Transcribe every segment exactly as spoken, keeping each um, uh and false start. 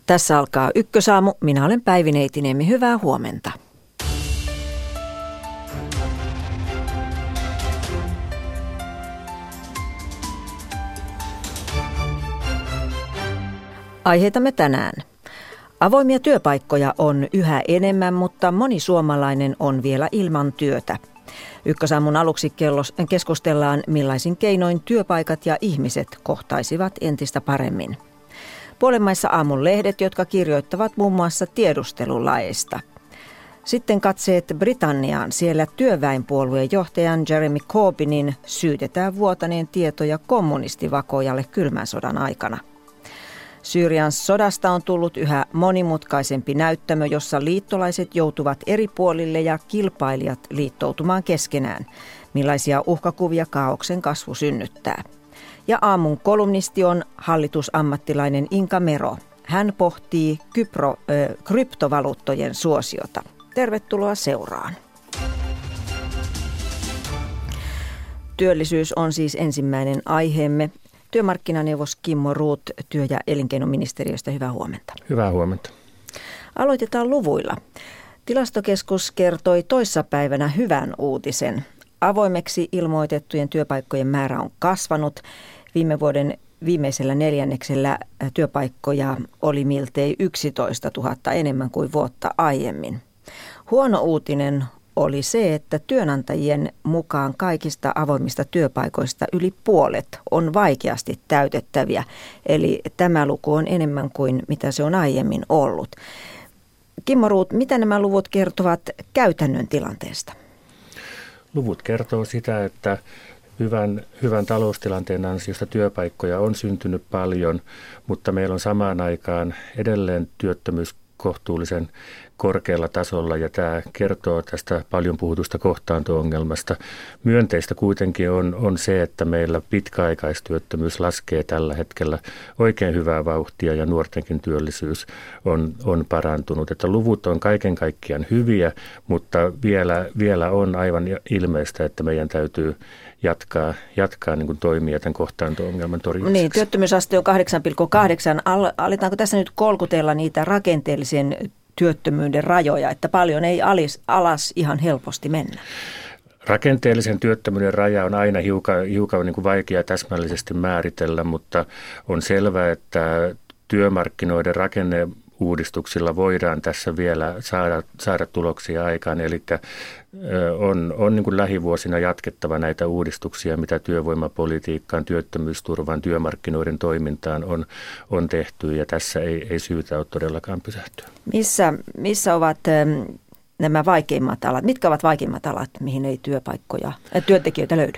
Tässä alkaa Ykkösaamu. Minä olen Päivi Neitiniemi. Hyvää huomenta. Aiheitamme tänään. Avoimia työpaikkoja on yhä enemmän, mutta moni suomalainen on vielä ilman työtä. Ykkösaamun aluksi keskustellaan, millaisin keinoin työpaikat ja ihmiset kohtaisivat entistä paremmin. Puolenmaissa aamun lehdet, jotka kirjoittavat muun muassa tiedustelulaeista. Sitten katseet Britanniaan. Siellä työväenpuolueen johtajan Jeremy Corbynin syytetään vuotaneen tietoja kommunistivakojalle kylmän sodan aikana. Syyrian sodasta on tullut yhä monimutkaisempi näyttämö, jossa liittolaiset joutuvat eri puolille ja kilpailijat liittoutumaan keskenään. Millaisia uhkakuvia kaaoksen kasvu synnyttää. Ja aamun kolumnisti on hallitusammattilainen Inka Mero. Hän pohtii kypro, ö, kryptovaluuttojen suosiota. Tervetuloa seuraan. Työllisyys on siis ensimmäinen aiheemme. Työmarkkinaneuvos Kimmo Ruut työ- ja elinkeinoministeriöstä, hyvää huomenta. Hyvää huomenta. Aloitetaan luvuilla. Tilastokeskus kertoi toissapäivänä hyvän uutisen. Avoimeksi ilmoitettujen työpaikkojen määrä on kasvanut. Viime vuoden viimeisellä neljänneksellä työpaikkoja oli miltei yksitoista tuhatta enemmän kuin vuotta aiemmin. Huono uutinen oli se, että työnantajien mukaan kaikista avoimista työpaikoista yli puolet on vaikeasti täytettäviä. Eli tämä luku on enemmän kuin mitä se on aiemmin ollut. Kimmo Ruut, mitä nämä luvut kertovat käytännön tilanteesta? Luvut kertoo sitä, että hyvän, hyvän taloustilanteen ansiosta työpaikkoja on syntynyt paljon, mutta meillä on samaan aikaan edelleen työttömyys kohtuullisen korkealla tasolla, ja tämä kertoo tästä paljon puhutusta kohtaanto-ongelmasta. Myönteistä kuitenkin on, on se, että meillä pitkäaikaistyöttömyys laskee tällä hetkellä oikein hyvää vauhtia ja nuortenkin työllisyys on, on parantunut. Että luvut on kaiken kaikkiaan hyviä, mutta vielä, vielä on aivan ilmeistä, että meidän täytyy jatkaa, jatkaa niin kuin toimia tämän kohtaanto-ongelman torjumiseksi. Niin, työttömyysaste on kahdeksan pilkku kahdeksan. Aletaanko tässä nyt kolkutella niitä rakenteellisen työttömyyden rajoja, että paljon ei alis, alas ihan helposti mennä? Rakenteellisen työttömyyden raja on aina hiukan, hiukan niin kuin vaikea täsmällisesti määritellä, mutta on selvää, että työmarkkinoiden rakenne uudistuksilla voidaan tässä vielä saada, saada tuloksia aikaan, eli on, on niin kuin lähivuosina jatkettava näitä uudistuksia, mitä työvoimapolitiikkaan, työttömyysturvaan, työmarkkinoiden toimintaan on, on tehty, ja tässä ei, ei syytä ole todellakaan pysähtyä. Missä, missä ovat nämä vaikeimmat alat? Mitkä ovat vaikeimmat alat, mihin ei työpaikkoja, äh, työntekijöitä löydy?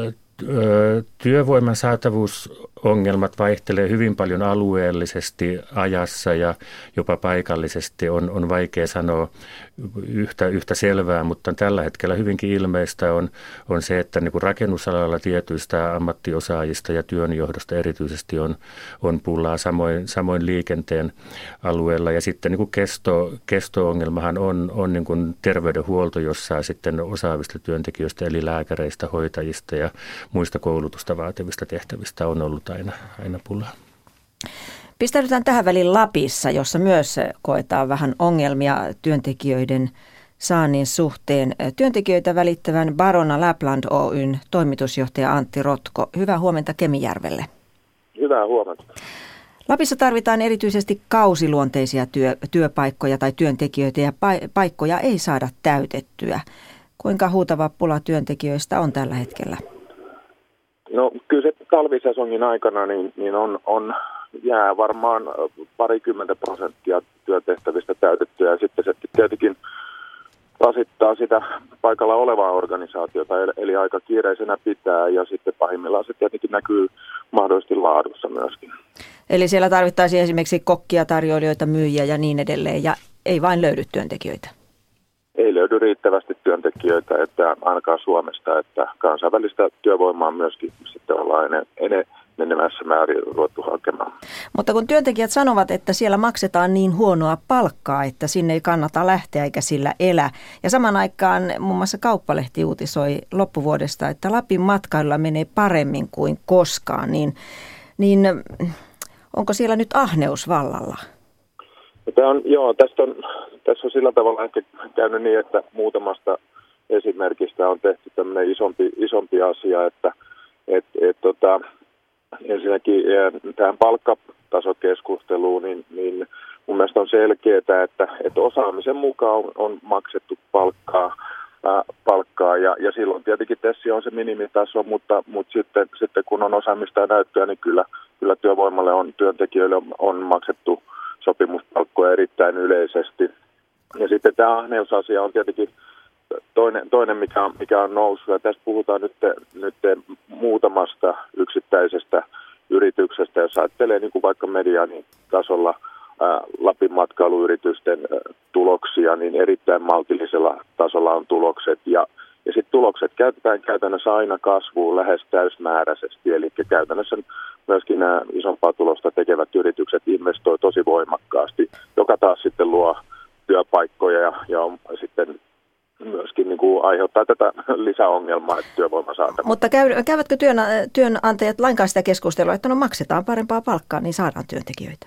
Työvoiman saatavuusongelmat vaihtelee hyvin paljon alueellisesti, ajassa ja jopa paikallisesti. On, on vaikea sanoa yhtä, yhtä selvää, mutta tällä hetkellä hyvinkin ilmeistä on, on se, että niin kuin rakennusalalla tietyistä ammattiosaajista ja työnjohdosta erityisesti on, on pullaa, samoin, samoin liikenteen alueella. Ja sitten niin kuin kesto, kesto-ongelmahan on, on niin kuin terveydenhuolto, jossa sitten osaavista työntekijöistä eli lääkäreistä, hoitajista ja muista koulutusta vaativista tehtävistä on ollut aina, aina pulaa. Pistäydytään tähän väliin Lapissa, jossa myös koetaan vähän ongelmia työntekijöiden saannin suhteen. Työntekijöitä välittävän Barona Lapland Oyn toimitusjohtaja Antti Rotko. Hyvää huomenta Kemijärvelle. Hyvää huomenta. Lapissa tarvitaan erityisesti kausiluonteisia työ, työpaikkoja tai työntekijöitä, ja paikkoja ei saada täytettyä. Kuinka huutava pula työntekijöistä on tällä hetkellä? No kyllä se talvisesongin aikana niin, niin on, on jää varmaan parikymmentä prosenttia työtehtävistä täytettyä, ja sitten se tietenkin rasittaa sitä paikalla olevaa organisaatiota, eli aika kiireisenä pitää, ja sitten pahimmillaan se tietenkin näkyy mahdollisesti laadussa myöskin. Eli siellä tarvittaisiin esimerkiksi kokkia, tarjoilijoita, myyjiä ja niin edelleen, ja ei vain löydy työntekijöitä? Ei löydy riittävästi työntekijöitä, että ainakaan Suomesta, että kansainvälistä työvoimaa myöskin sitten ollaan ennen menemässä määrin ruvettu hakemaan. Mutta kun työntekijät sanovat, että siellä maksetaan niin huonoa palkkaa, että sinne ei kannata lähteä eikä sillä elä. Ja saman aikaan muun muassa Kauppalehti uutisoi loppuvuodesta, että Lapin matkailulla menee paremmin kuin koskaan. Niin, niin onko siellä nyt ahneus vallalla? Tämä on, joo, tästä on, tässä on sillä tavalla ehkä käynyt niin, että muutamasta esimerkistä on tehty tämmöinen isompi, isompi asia, että et, et, tota, ensinnäkin tähän palkkatasokeskusteluun, niin, niin mun mielestä on selkeää, että, että osaamisen mukaan on, on maksettu palkkaa, ää, palkkaa ja, ja silloin tietenkin tässä on se minimitaso, mutta, mutta sitten, sitten kun on osaamista ja näyttöä, niin kyllä, kyllä työvoimalle on, työntekijöille on, on maksettu sopimuspalkkoja erittäin yleisesti. Ja sitten tämä ahneusasia on tietenkin toinen, toinen mikä, mikä on noussut. Ja tästä puhutaan nyt, nyt muutamasta yksittäisestä yrityksestä. Jos ajattelee niin kuin vaikka medianin tasolla ää, Lapin matkailuyritysten ää, tuloksia, niin erittäin maltillisella tasolla on tulokset. Ja, ja sitten tulokset käytetään käytännössä aina kasvuun lähes täysmääräisesti. Eli käytännössä myöskin nämä isompaa tulosta tekevät yritykset investoi tosi voimakkaasti, joka taas sitten luo työpaikkoja ja, ja on sitten myöskin niin kuin aiheuttaa tätä lisäongelmaa, että työvoima saatava. Mutta käy, käyvätkö työn, työnantajat lainkaan sitä keskustelua, että no maksetaan parempaa palkkaa, niin saadaan työntekijöitä?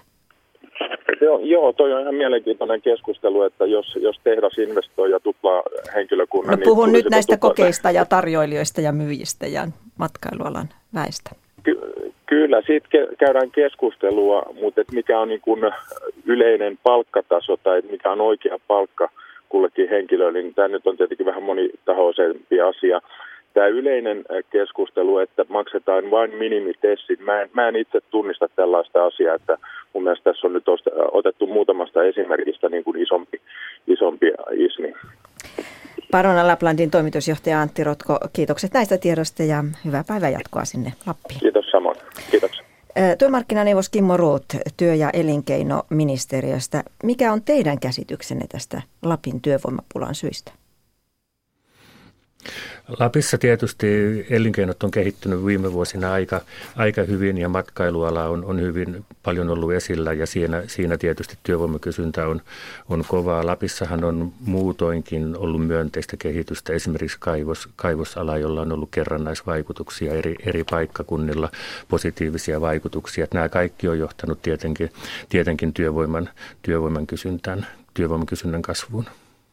Se on, joo, toi on ihan mielenkiintoinen keskustelu, että jos, jos tehdas investoi ja tuplaa henkilökunnan... No puhun niin nyt näistä tuplaa kokeista ja tarjoilijoista ja myyjistä ja matkailualan väestä. Ky- kyllä, siitä ke- käydään keskustelua, mutta et mikä on niin kuin yleinen palkkataso tai mikä on oikea palkka kullekin henkilölle, niin tämä nyt on tietenkin vähän monitahoisempi asia. Tämä yleinen keskustelu, että maksetaan vain minimitessit, mä en, mä en itse tunnista tällaista asiaa, että mun mielestä tässä on nyt otettu muutamasta esimerkistä niin kuin isompi, isompi ismi. Parona Laplandin toimitusjohtaja Antti Rotko, kiitokset näistä tiedosta ja hyvää päivänjatkoa sinne Lappiin. Kiitos samoin. Kiitoksia. Työmarkkinaneuvos Kimmo Roth työ- ja elinkeinoministeriöstä. Mikä on teidän käsityksenne tästä Lapin työvoimapulan syistä? Lapissa tietysti elinkeinot on kehittynyt viime vuosina aika, aika hyvin ja matkailuala on, on hyvin paljon ollut esillä ja siinä, siinä tietysti työvoimakysyntä on, on kovaa. Lapissahan on muutoinkin ollut myönteistä kehitystä, esimerkiksi kaivos, kaivosala, jolla on ollut kerrannaisvaikutuksia eri, eri paikkakunnilla, positiivisia vaikutuksia. Nämä kaikki on johtanut tietenkin, tietenkin työvoiman, työvoiman, kysyntään, työvoiman kysynnän kasvuun.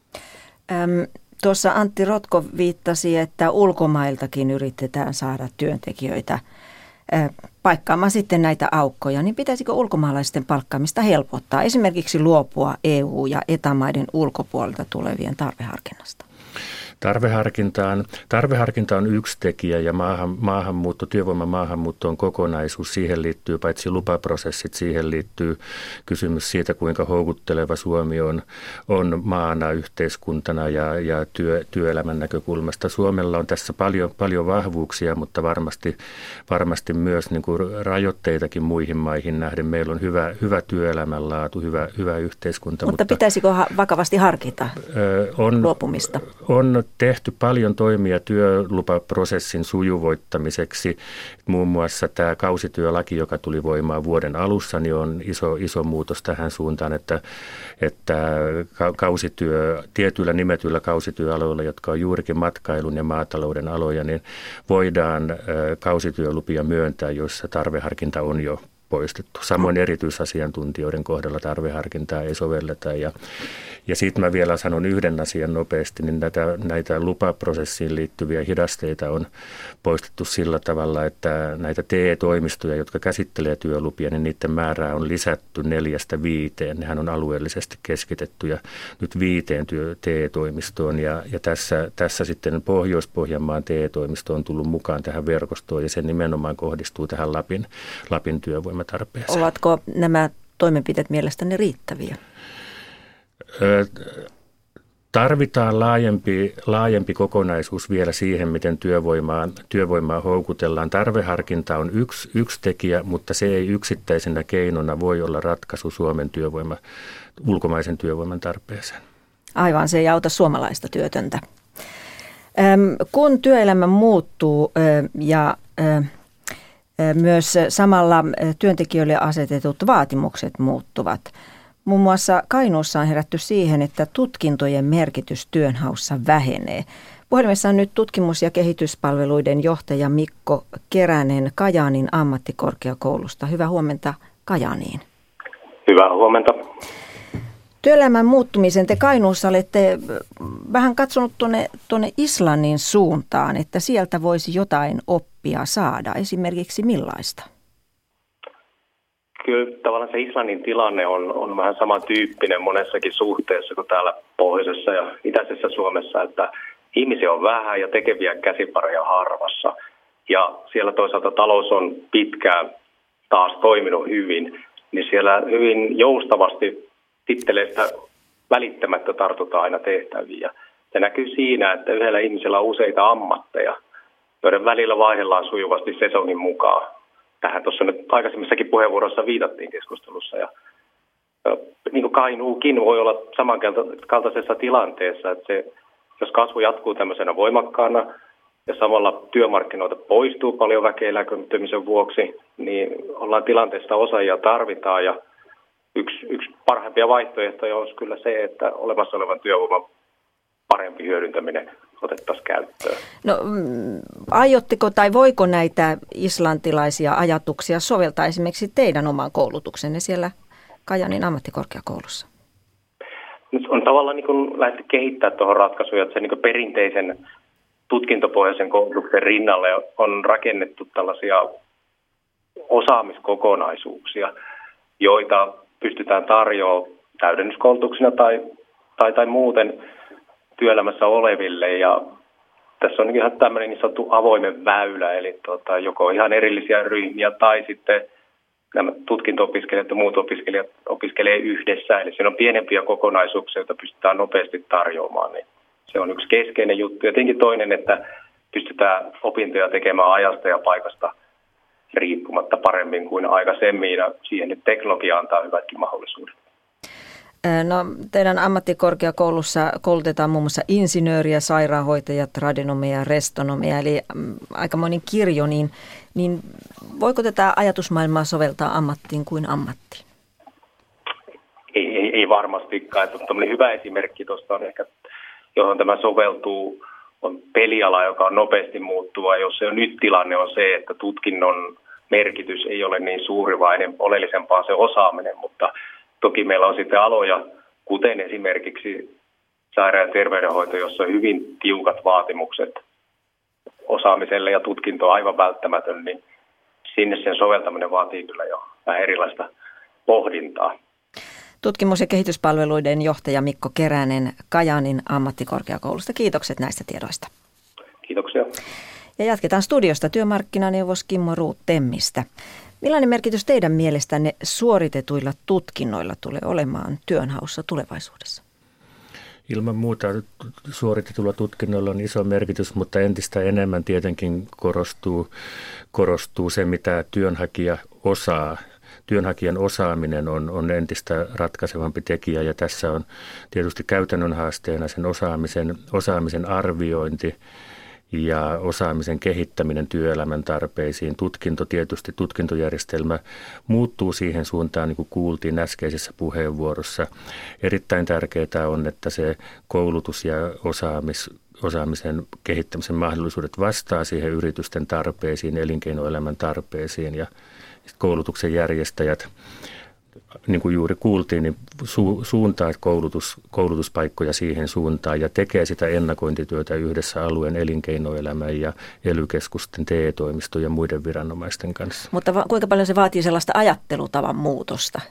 Öm. Tuossa Antti Rotko viittasi, että ulkomailtakin yritetään saada työntekijöitä paikkaamaan sitten näitä aukkoja. Niin pitäisikö ulkomaalaisten palkkaamista helpottaa? Esimerkiksi luopua E U- ja E T A-maiden ulkopuolelta tulevien tarveharkinnasta? Tarveharkintaan, tarveharkinta on yksi tekijä ja maahan, maahanmuutto, työvoiman maahanmuutto on kokonaisuus. Siihen liittyy paitsi lupaprosessit, siihen liittyy kysymys siitä, kuinka houkutteleva Suomi on, on maana, yhteiskuntana ja, ja työ, työelämän näkökulmasta. Suomella on tässä paljon, paljon vahvuuksia, mutta varmasti, varmasti myös niin kuin rajoitteitakin muihin maihin nähden. Meillä on hyvä, hyvä työelämänlaatu, hyvä, hyvä yhteiskunta. Mutta, mutta pitäisikö vakavasti harkita on, luopumista? On tehty paljon toimia työlupaprosessin sujuvoittamiseksi. Muun muassa tämä kausityölaki, joka tuli voimaan vuoden alussa, niin on iso, iso muutos tähän suuntaan, että, että kausityö, tietyillä nimetyillä kausityöaloilla, jotka on juurikin matkailun ja maatalouden aloja, niin voidaan kausityölupia myöntää, joissa tarveharkinta on jo poistettu. Samoin erityisasiantuntijoiden kohdalla tarveharkintaa ei sovelleta. Ja, ja sitten mä vielä sanon yhden asian nopeasti, niin näitä, näitä lupaprosessiin liittyviä hidasteita on poistettu sillä tavalla, että näitä T E-toimistoja, jotka käsittelee työlupia, niin niiden määrää on lisätty neljästä viiteen. Nehän on alueellisesti keskitettyjä nyt viiteen työ, T E-toimistoon. Ja, ja tässä, tässä sitten Pohjois-Pohjanmaan T E-toimisto on tullut mukaan tähän verkostoon ja se nimenomaan kohdistuu tähän Lapin, Lapin työvoimaan. Tarpeeseen. Ovatko nämä toimenpiteet mielestäni riittäviä? Tarvitaan laajempi, laajempi kokonaisuus vielä siihen, miten työvoimaa, työvoimaa houkutellaan. Tarveharkinta on yksi, yksi tekijä, mutta se ei yksittäisenä keinona voi olla ratkaisu Suomen työvoima, ulkomaisen työvoiman tarpeeseen. Aivan, se ei auta suomalaista työtöntä. Kun työelämä muuttuu ja myös samalla työntekijöille asetetut vaatimukset muuttuvat. Muun muassa Kainuussa on herätty siihen, että tutkintojen merkitys työnhaussa vähenee. Puhelimessa on nyt tutkimus- ja kehityspalveluiden johtaja Mikko Keränen Kajaanin ammattikorkeakoulusta. Hyvää huomenta Kajaaniin. Hyvää huomenta. Työelämän muuttumisen te Kainuussa olette vähän katsonut tuonne, tuonne Islannin suuntaan, että sieltä voisi jotain oppia saada. Esimerkiksi millaista? Kyllä tavallaan se Islannin tilanne on, on vähän samantyyppinen monessakin suhteessa kuin täällä pohjoisessa ja itäisessä Suomessa, että ihmisiä on vähän ja tekeviä käsipareja harvassa. Ja siellä toisaalta talous on pitkään taas toiminut hyvin, niin siellä hyvin joustavasti titteleistä välittämättä tartutaan aina tehtäviin. Ja se näkyy siinä, että yhdellä ihmisellä on useita ammatteja, joiden välillä vaihdellaan sujuvasti sesongin mukaan. Tähän tuossa nyt aikaisemmissakin puheenvuorossa viitattiin keskustelussa. Ja, ja niin kuin Kainuukin voi olla samankaltaisessa tilanteessa, että se, jos kasvu jatkuu tämmöisenä voimakkaana ja samalla työmarkkinoilta poistuu paljon väkeä eläköitymisen vuoksi, niin ollaan tilanteesta osaajia tarvitaan ja Yksi, yksi parhaimpia vaihtoehtoja olisi kyllä se, että olemassa olevan työvoiman parempi hyödyntäminen otettaisiin käyttöön. No, aiotteko tai voiko näitä islantilaisia ajatuksia soveltaa esimerkiksi teidän oman koulutuksenne siellä Kajaanin ammattikorkeakoulussa? Nyt on tavallaan niin kuin lähdetty kehittämään tuohon ratkaisuja, että se niin kuin perinteisen tutkintopohjaisen koulutuksen rinnalle on rakennettu tällaisia osaamiskokonaisuuksia, joita pystytään tarjoamaan täydennyskoulutuksena tai, tai, tai muuten työelämässä oleville. Ja tässä on ihan tämmöinen niin sanottu avoimen väylä, eli tota, joko ihan erillisiä ryhmiä tai sitten nämä tutkinto-opiskelijat ja muut opiskelijat opiskelee yhdessä. Eli siinä on pienempiä kokonaisuuksia, joita pystytään nopeasti tarjoamaan. Niin se on yksi keskeinen juttu. Ja tietenkin toinen, että pystytään opintoja tekemään ajasta ja paikasta riippumatta paremmin kuin aikaisemmin, ja siihen nyt teknologia antaa hyvätkin mahdollisuudet. No, teidän ammattikorkeakoulussa koulutetaan muun muassa insinööriä, sairaanhoitajia, tradenomeja ja restonomeja, eli aikamoinen kirjo, niin, niin voiko tätä ajatusmaailmaa soveltaa ammattiin kuin ammattiin? Ei, ei, ei varmastikaan. Tällainen hyvä esimerkki tuosta on ehkä, johon tämä soveltuu, on peliala, joka on nopeasti muuttuva, jos jo nyt tilanne on se, että tutkinnon merkitys ei ole niin suuri, vaan oleellisempaa se osaaminen, mutta toki meillä on sitten aloja, kuten esimerkiksi sairaan- ja terveydenhoito, jossa on hyvin tiukat vaatimukset osaamiselle ja tutkinto on aivan välttämätön, niin sinne sen soveltaminen vaatii kyllä jo vähän erilaista pohdintaa. Tutkimus- ja kehityspalveluiden johtaja Mikko Keränen Kajaanin ammattikorkeakoulusta. Kiitokset näistä tiedoista. Kiitoksia. Ja jatketaan studiosta työmarkkinaneuvos Kimmo Ruut Temmistä. Millainen merkitys teidän mielestänne suoritetuilla tutkinnoilla tulee olemaan työnhaussa tulevaisuudessa? Ilman muuta suoritetulla tutkinnoilla on iso merkitys, mutta entistä enemmän tietenkin korostuu, korostuu se, mitä työnhakija osaa. Työnhakijan osaaminen on, on entistä ratkaisevampi tekijä, ja tässä on tietysti käytännön haasteena sen osaamisen, osaamisen arviointi ja osaamisen kehittäminen työelämän tarpeisiin. Tutkinto tietysti, tutkintojärjestelmä muuttuu siihen suuntaan, niin kuin kuultiin äskeisessä puheenvuorossa. Erittäin tärkeää on, että se koulutus ja osaamis, osaamisen kehittämisen mahdollisuudet vastaa siihen yritysten tarpeisiin, elinkeinoelämän tarpeisiin, ja koulutuksen järjestäjät, niin kuin juuri kuultiin, niin su- suuntaa koulutus, koulutuspaikkoja siihen suuntaan ja tekee sitä ennakointityötä yhdessä alueen elinkeinoelämän ja E L Y-keskusten, T E-toimistojen ja muiden viranomaisten kanssa. Mutta va- kuinka paljon se vaatii sellaista ajattelutavan muutosta?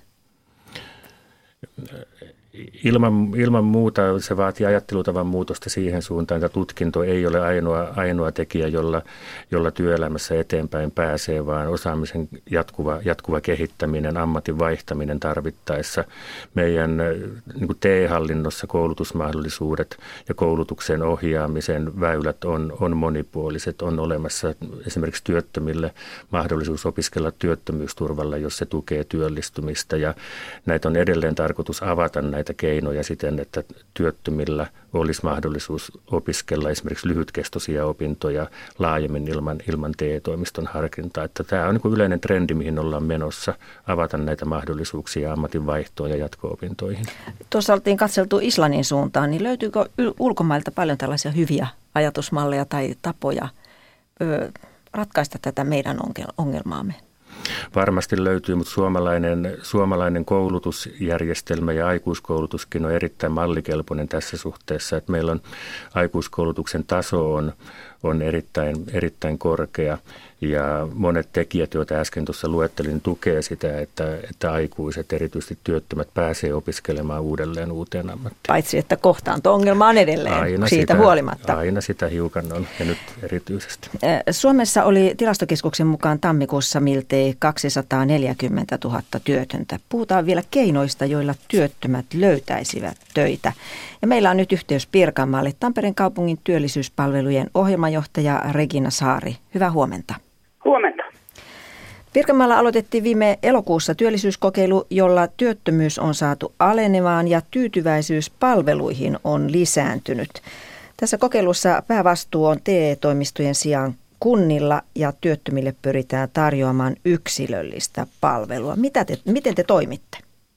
Ilman, ilman muuta se vaatii ajattelutavan muutosta siihen suuntaan, että tutkinto ei ole ainoa, ainoa tekijä, jolla, jolla työelämässä eteenpäin pääsee, vaan osaamisen jatkuva, jatkuva kehittäminen, ammatin vaihtaminen tarvittaessa. Meidän niin kuin T E-hallinnossa koulutusmahdollisuudet ja koulutuksen ohjaamisen väylät on, on monipuoliset. On olemassa esimerkiksi työttömille mahdollisuus opiskella työttömyysturvalla, jos se tukee työllistymistä, ja näitä on edelleen tarkoitus avata näitä keinoja siten, että työttömillä olisi mahdollisuus opiskella esimerkiksi lyhytkestoisia opintoja laajemmin ilman, ilman T E-toimiston harkintaa. Että tämä on niin kuin yleinen trendi, mihin ollaan menossa, avata näitä mahdollisuuksia ammatinvaihtoon ja jatko-opintoihin. Tuossa oltiin katseltu Islannin suuntaan, niin löytyykö ulkomailta paljon tällaisia hyviä ajatusmalleja tai tapoja ö, ratkaista tätä meidän ongelmaamme? Varmasti löytyy, mutta suomalainen, suomalainen koulutusjärjestelmä ja aikuiskoulutuskin on erittäin mallikelpoinen tässä suhteessa, että meillä on aikuiskoulutuksen taso on, on erittäin, erittäin korkea ja monet tekijät, joita äsken tuossa luettelin, tukee sitä, että, että aikuiset, erityisesti työttömät, pääsee opiskelemaan uudelleen uuteen ammattiin. Paitsi, että kohtaanto-ongelma on edelleen aina siitä sitä, huolimatta. Aina sitä hiukan on ja nyt erityisesti. Suomessa oli Tilastokeskuksen mukaan tammikuussa miltei kaksisataaneljäkymmentätuhatta työtöntä. Puhutaan vielä keinoista, joilla työttömät löytäisivät töitä. Ja meillä on nyt yhteys Pirkanmaalle. Tampereen kaupungin työllisyyspalvelujen ohjelmajohtaja Regina Saari. Hyvää huomenta. Huomenta. Pirkanmaalla aloitettiin viime elokuussa työllisyyskokeilu, jolla työttömyys on saatu alenemaan ja tyytyväisyys palveluihin on lisääntynyt. Tässä kokeilussa päävastuu on te toimistojen sijaan kunnilla ja työttömille pyritään tarjoamaan yksilöllistä palvelua. Mitä te, miten te toimitte?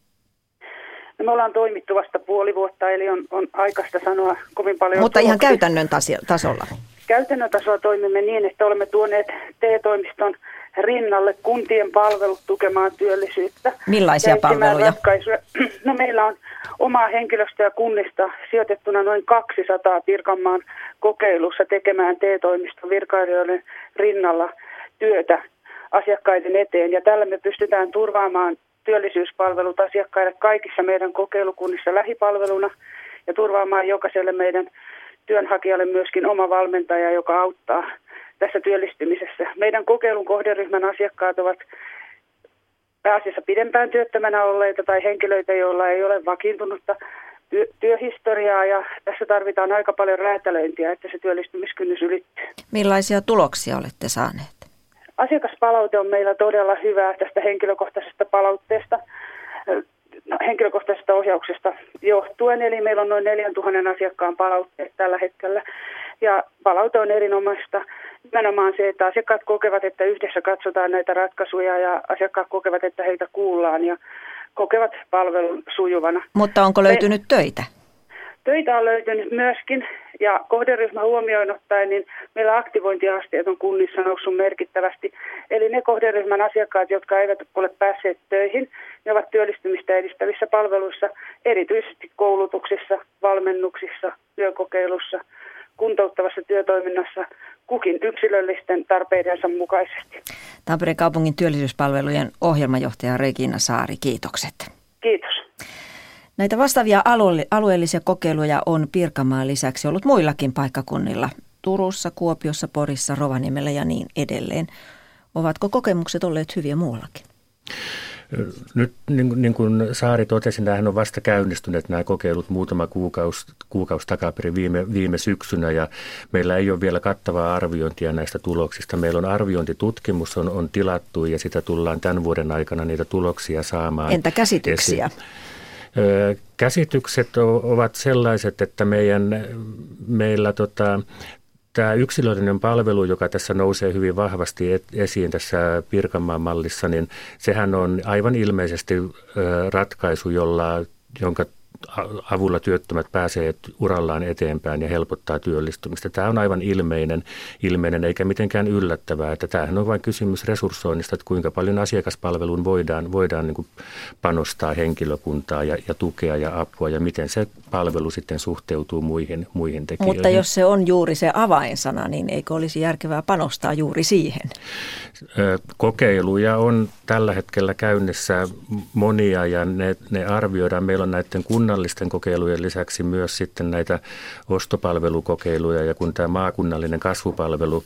No me ollaan toimittu vasta puoli vuotta, eli on, on aikaista sanoa kovin paljon. Mutta ihan käytännön tasolla? Käytännön tasolla toimimme niin, että olemme tuoneet te-toimiston rinnalle kuntien palvelut tukemaan työllisyyttä. Millaisia palveluja? Ratkaisuja. No meillä on omaa henkilöstöä kunnista sijoitettuna noin kaksisataa Pirkanmaan kokeilussa tekemään te-toimiston virkailijoiden rinnalla työtä asiakkaiden eteen. Ja tällä me pystytään turvaamaan työllisyyspalvelut asiakkaille kaikissa meidän kokeilukunnissa lähipalveluna ja turvaamaan jokaiselle meidän työnhakijalle myöskin oma valmentaja, joka auttaa tässä työllistymisessä. Meidän kokeilun kohderyhmän asiakkaat ovat pääasiassa pidempään työttömänä olleita tai henkilöitä, joilla ei ole vakiintunutta työ- työhistoriaa ja tässä tarvitaan aika paljon räätälöintiä, että se työllistymiskynnys ylittyy. Millaisia tuloksia olette saaneet? Asiakaspalaute on meillä todella hyvää tästä henkilökohtaisesta palautteesta, henkilökohtaisesta ohjauksesta johtuen. Eli meillä on noin neljäntuhannen asiakkaan palautteet tällä hetkellä. Ja palaute on erinomaista. Nimenomaan se, että asiakkaat kokevat, että yhdessä katsotaan näitä ratkaisuja ja asiakkaat kokevat, että heitä kuullaan ja kokevat palvelun sujuvana. Mutta onko löytynyt Me, töitä? Töitä on löytynyt myöskin ja kohderyhmä huomioon ottaen, niin meillä aktivointiasteet on kunnissa noussut merkittävästi. Eli ne kohderyhmän asiakkaat, jotka eivät ole päässeet töihin, ne ovat työllistymistä edistävissä palveluissa, erityisesti koulutuksissa, valmennuksissa, työkokeilussa, kuntouttavassa työtoiminnassa, kukin yksilöllisten tarpeidensa mukaisesti. Tampereen kaupungin työllisyyspalvelujen ohjelmajohtaja Regina Saari, kiitokset. Kiitos. Näitä vastaavia alue- alueellisia kokeiluja on Pirkanmaan lisäksi ollut muillakin paikkakunnilla. Turussa, Kuopiossa, Porissa, Rovaniemellä ja niin edelleen. Ovatko kokemukset olleet hyviä muuallakin? Nyt niin, niin kuin Saari totesi, nämähän on vasta käynnistyneet nämä kokeilut muutama kuukausi, kuukausi takaperin viime, viime syksynä ja meillä ei ole vielä kattavaa arviointia näistä tuloksista. Meillä on arviointitutkimus on, on tilattu ja sitä tullaan tämän vuoden aikana niitä tuloksia saamaan. Entä käsityksiä? Esiin. Käsitykset ovat sellaiset, että meidän, meillä tota, tämä yksilöllinen palvelu, joka tässä nousee hyvin vahvasti esiin tässä Pirkanmaan mallissa, niin sehän on aivan ilmeisesti ratkaisu, jolla, jonka avulla työttömät pääsee urallaan eteenpäin ja helpottaa työllistymistä. Tämä on aivan ilmeinen, ilmeinen eikä mitenkään yllättävää, että tämähän on vain kysymys resurssoinnista, että kuinka paljon asiakaspalveluun voidaan, voidaan niin kuin panostaa henkilökuntaa ja, ja tukea ja apua ja miten se palvelu sitten suhteutuu muihin, muihin tekijöihin. Mutta jos se on juuri se avainsana, niin eikö olisi järkevää panostaa juuri siihen? Kokeiluja on tällä hetkellä käynnissä monia ja ne, ne arvioidaan. Meillä on näiden kunnallisten kokeilujen lisäksi myös sitten näitä ostopalvelukokeiluja ja kun tämä maakunnallinen kasvupalvelu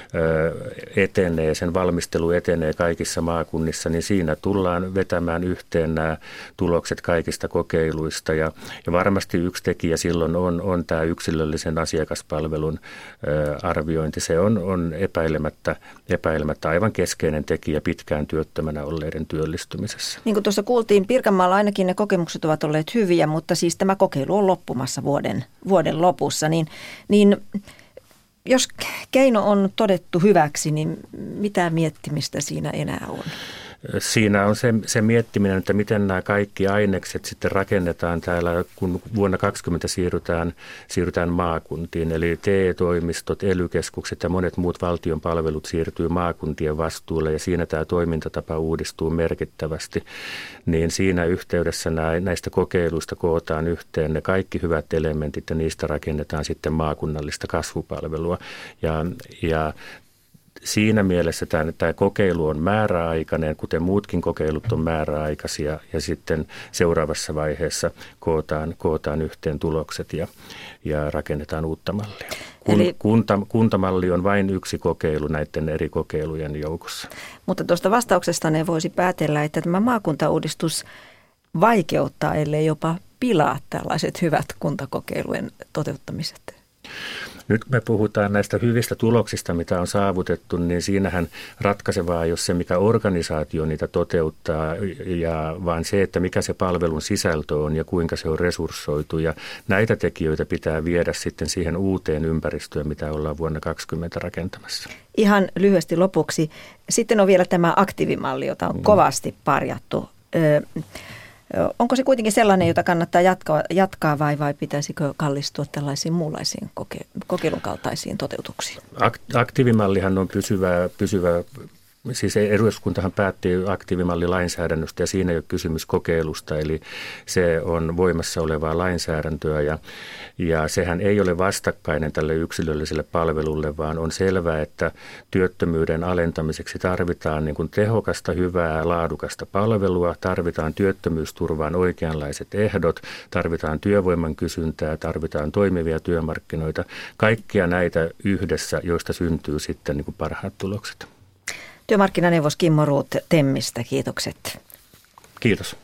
etenee, sen valmistelu etenee kaikissa maakunnissa, niin siinä tullaan vetämään yhteen nämä tulokset kaikista kokeiluista ja, ja varmasti yksi tekijä silloin on, on tämä yksilöllisen asiakaspalvelun arviointi. Se on, on epäilemättä, epäilemättä aivan keskeinen tekijä pitkään työttömänä olleiden työllistymisessä. Niin kuin tuossa kuultiin, Pirkanmaalla ainakin ne kokemukset ovat olleet hyviä, mutta siis tämä kokeilu on loppumassa vuoden, vuoden lopussa, niin, niin jos keino on todettu hyväksi, niin mitä miettimistä siinä enää on? Siinä on se, se miettiminen, että miten nämä kaikki ainekset sitten rakennetaan täällä, kun vuonna kaksikymmentä siirrytään, siirrytään maakuntiin. Eli T E-toimistot, E L Y-keskukset ja monet muut valtion palvelut siirtyy maakuntien vastuulle ja siinä tämä toimintatapa uudistuu merkittävästi. Niin siinä yhteydessä näistä kokeiluista kootaan yhteen ne kaikki hyvät elementit ja niistä rakennetaan sitten maakunnallista kasvupalvelua. Ja, ja siinä mielessä tämä, tämä kokeilu on määräaikainen, kuten muutkin kokeilut on määräaikaisia, ja sitten seuraavassa vaiheessa kootaan, kootaan yhteen tulokset ja, ja rakennetaan uutta mallia. Kun, Eli, kunta, kuntamalli on vain yksi kokeilu näiden eri kokeilujen joukossa. Mutta tuosta vastauksesta ne voisi päätellä, että tämä maakuntauudistus vaikeuttaa, ellei jopa pilaa tällaiset hyvät kuntakokeilujen toteuttamiset. Nyt me puhutaan näistä hyvistä tuloksista, mitä on saavutettu, niin siinähän ratkaisevaa ei ole se, mikä organisaatio niitä toteuttaa, ja vaan se, että mikä se palvelun sisältö on ja kuinka se on resurssoitu. Ja näitä tekijöitä pitää viedä sitten siihen uuteen ympäristöön, mitä ollaan vuonna kaksikymmentä rakentamassa. Ihan lyhyesti lopuksi. Sitten on vielä tämä aktiivimalli, jota on kovasti parjattu. Öö, Onko se kuitenkin sellainen, jota kannattaa jatkaa, jatkaa vai, vai pitäisikö kallistua tällaisiin muunlaisiin koke, kokeilun kaltaisiin toteutuksiin? Aktiivimallihan on pysyvä, pysyvä siis eduskuntahan päätti aktiivimallilainsäädännöstä ja siinä ei ole kysymys kokeilusta, eli se on voimassa olevaa lainsäädäntöä ja, ja sehän ei ole vastakkainen tälle yksilölliselle palvelulle, vaan on selvää, että työttömyyden alentamiseksi tarvitaan niin kuin tehokasta, hyvää, laadukasta palvelua, tarvitaan työttömyysturvaan oikeanlaiset ehdot, tarvitaan työvoiman kysyntää, tarvitaan toimivia työmarkkinoita, kaikkia näitä yhdessä, joista syntyy sitten niin kuin parhaat tulokset. Työmarkkinaneuvos Kimmo Ruut Temmistä, kiitokset. Kiitos.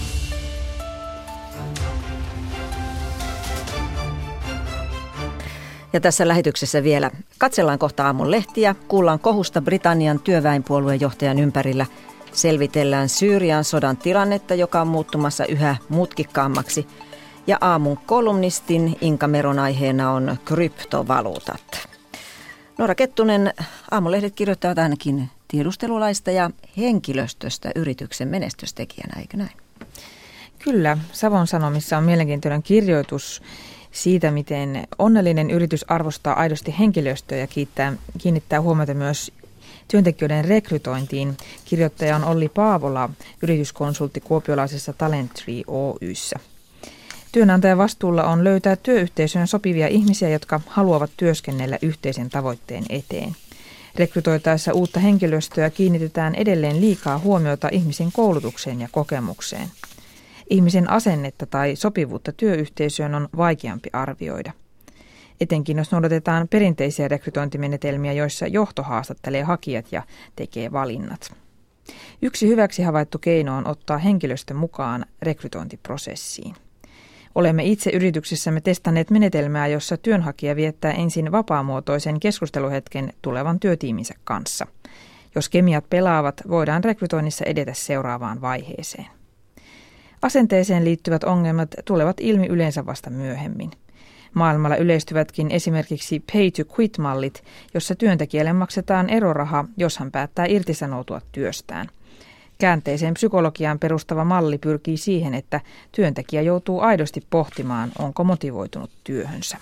Ja tässä lähetyksessä vielä katsellaan kohta aamun lehtiä, kuullaan kohusta Britannian työväenpuolueen johtajan ympärillä, selvitellään Syyrian sodan tilannetta, joka on muuttumassa yhä mutkikkaammaksi, ja aamun kolumnistin Inka Meron aiheena on kryptovaluutat. Noora Kettunen, aamulehdet kirjoittavat ainakin tiedustelulaista ja henkilöstöstä yrityksen menestystekijänä, eikö näin? Kyllä. Savon Sanomissa on mielenkiintoinen kirjoitus siitä, miten onnellinen yritys arvostaa aidosti henkilöstöä ja kiittää, kiinnittää huomiota myös työntekijöiden rekrytointiin. Kirjoittaja on Olli Paavola, yrityskonsultti kuopiolaisessa Talenttree Oy:ssä. Työnantajan vastuulla on löytää työyhteisöön sopivia ihmisiä, jotka haluavat työskennellä yhteisen tavoitteen eteen. Rekrytoitaessa uutta henkilöstöä kiinnitetään edelleen liikaa huomiota ihmisen koulutukseen ja kokemukseen. Ihmisen asennetta tai sopivuutta työyhteisöön on vaikeampi arvioida. Etenkin jos noudatetaan perinteisiä rekrytointimenetelmiä, joissa johto haastattelee hakijat ja tekee valinnat. Yksi hyväksi havaittu keino on ottaa henkilöstö mukaan rekrytointiprosessiin. Olemme itse yrityksessämme testanneet menetelmää, jossa työnhakija viettää ensin vapaamuotoisen keskusteluhetken tulevan työtiiminsä kanssa. Jos kemiat pelaavat, voidaan rekrytoinnissa edetä seuraavaan vaiheeseen. Asenteeseen liittyvät ongelmat tulevat ilmi yleensä vasta myöhemmin. Maailmalla yleistyvätkin esimerkiksi pay to quit-mallit, jossa työntekijälle maksetaan eroraha, jos hän päättää irtisanoutua työstään. Käänteiseen psykologiaan perustava malli pyrkii siihen, että työntekijä joutuu aidosti pohtimaan, onko motivoitunut työhönsä.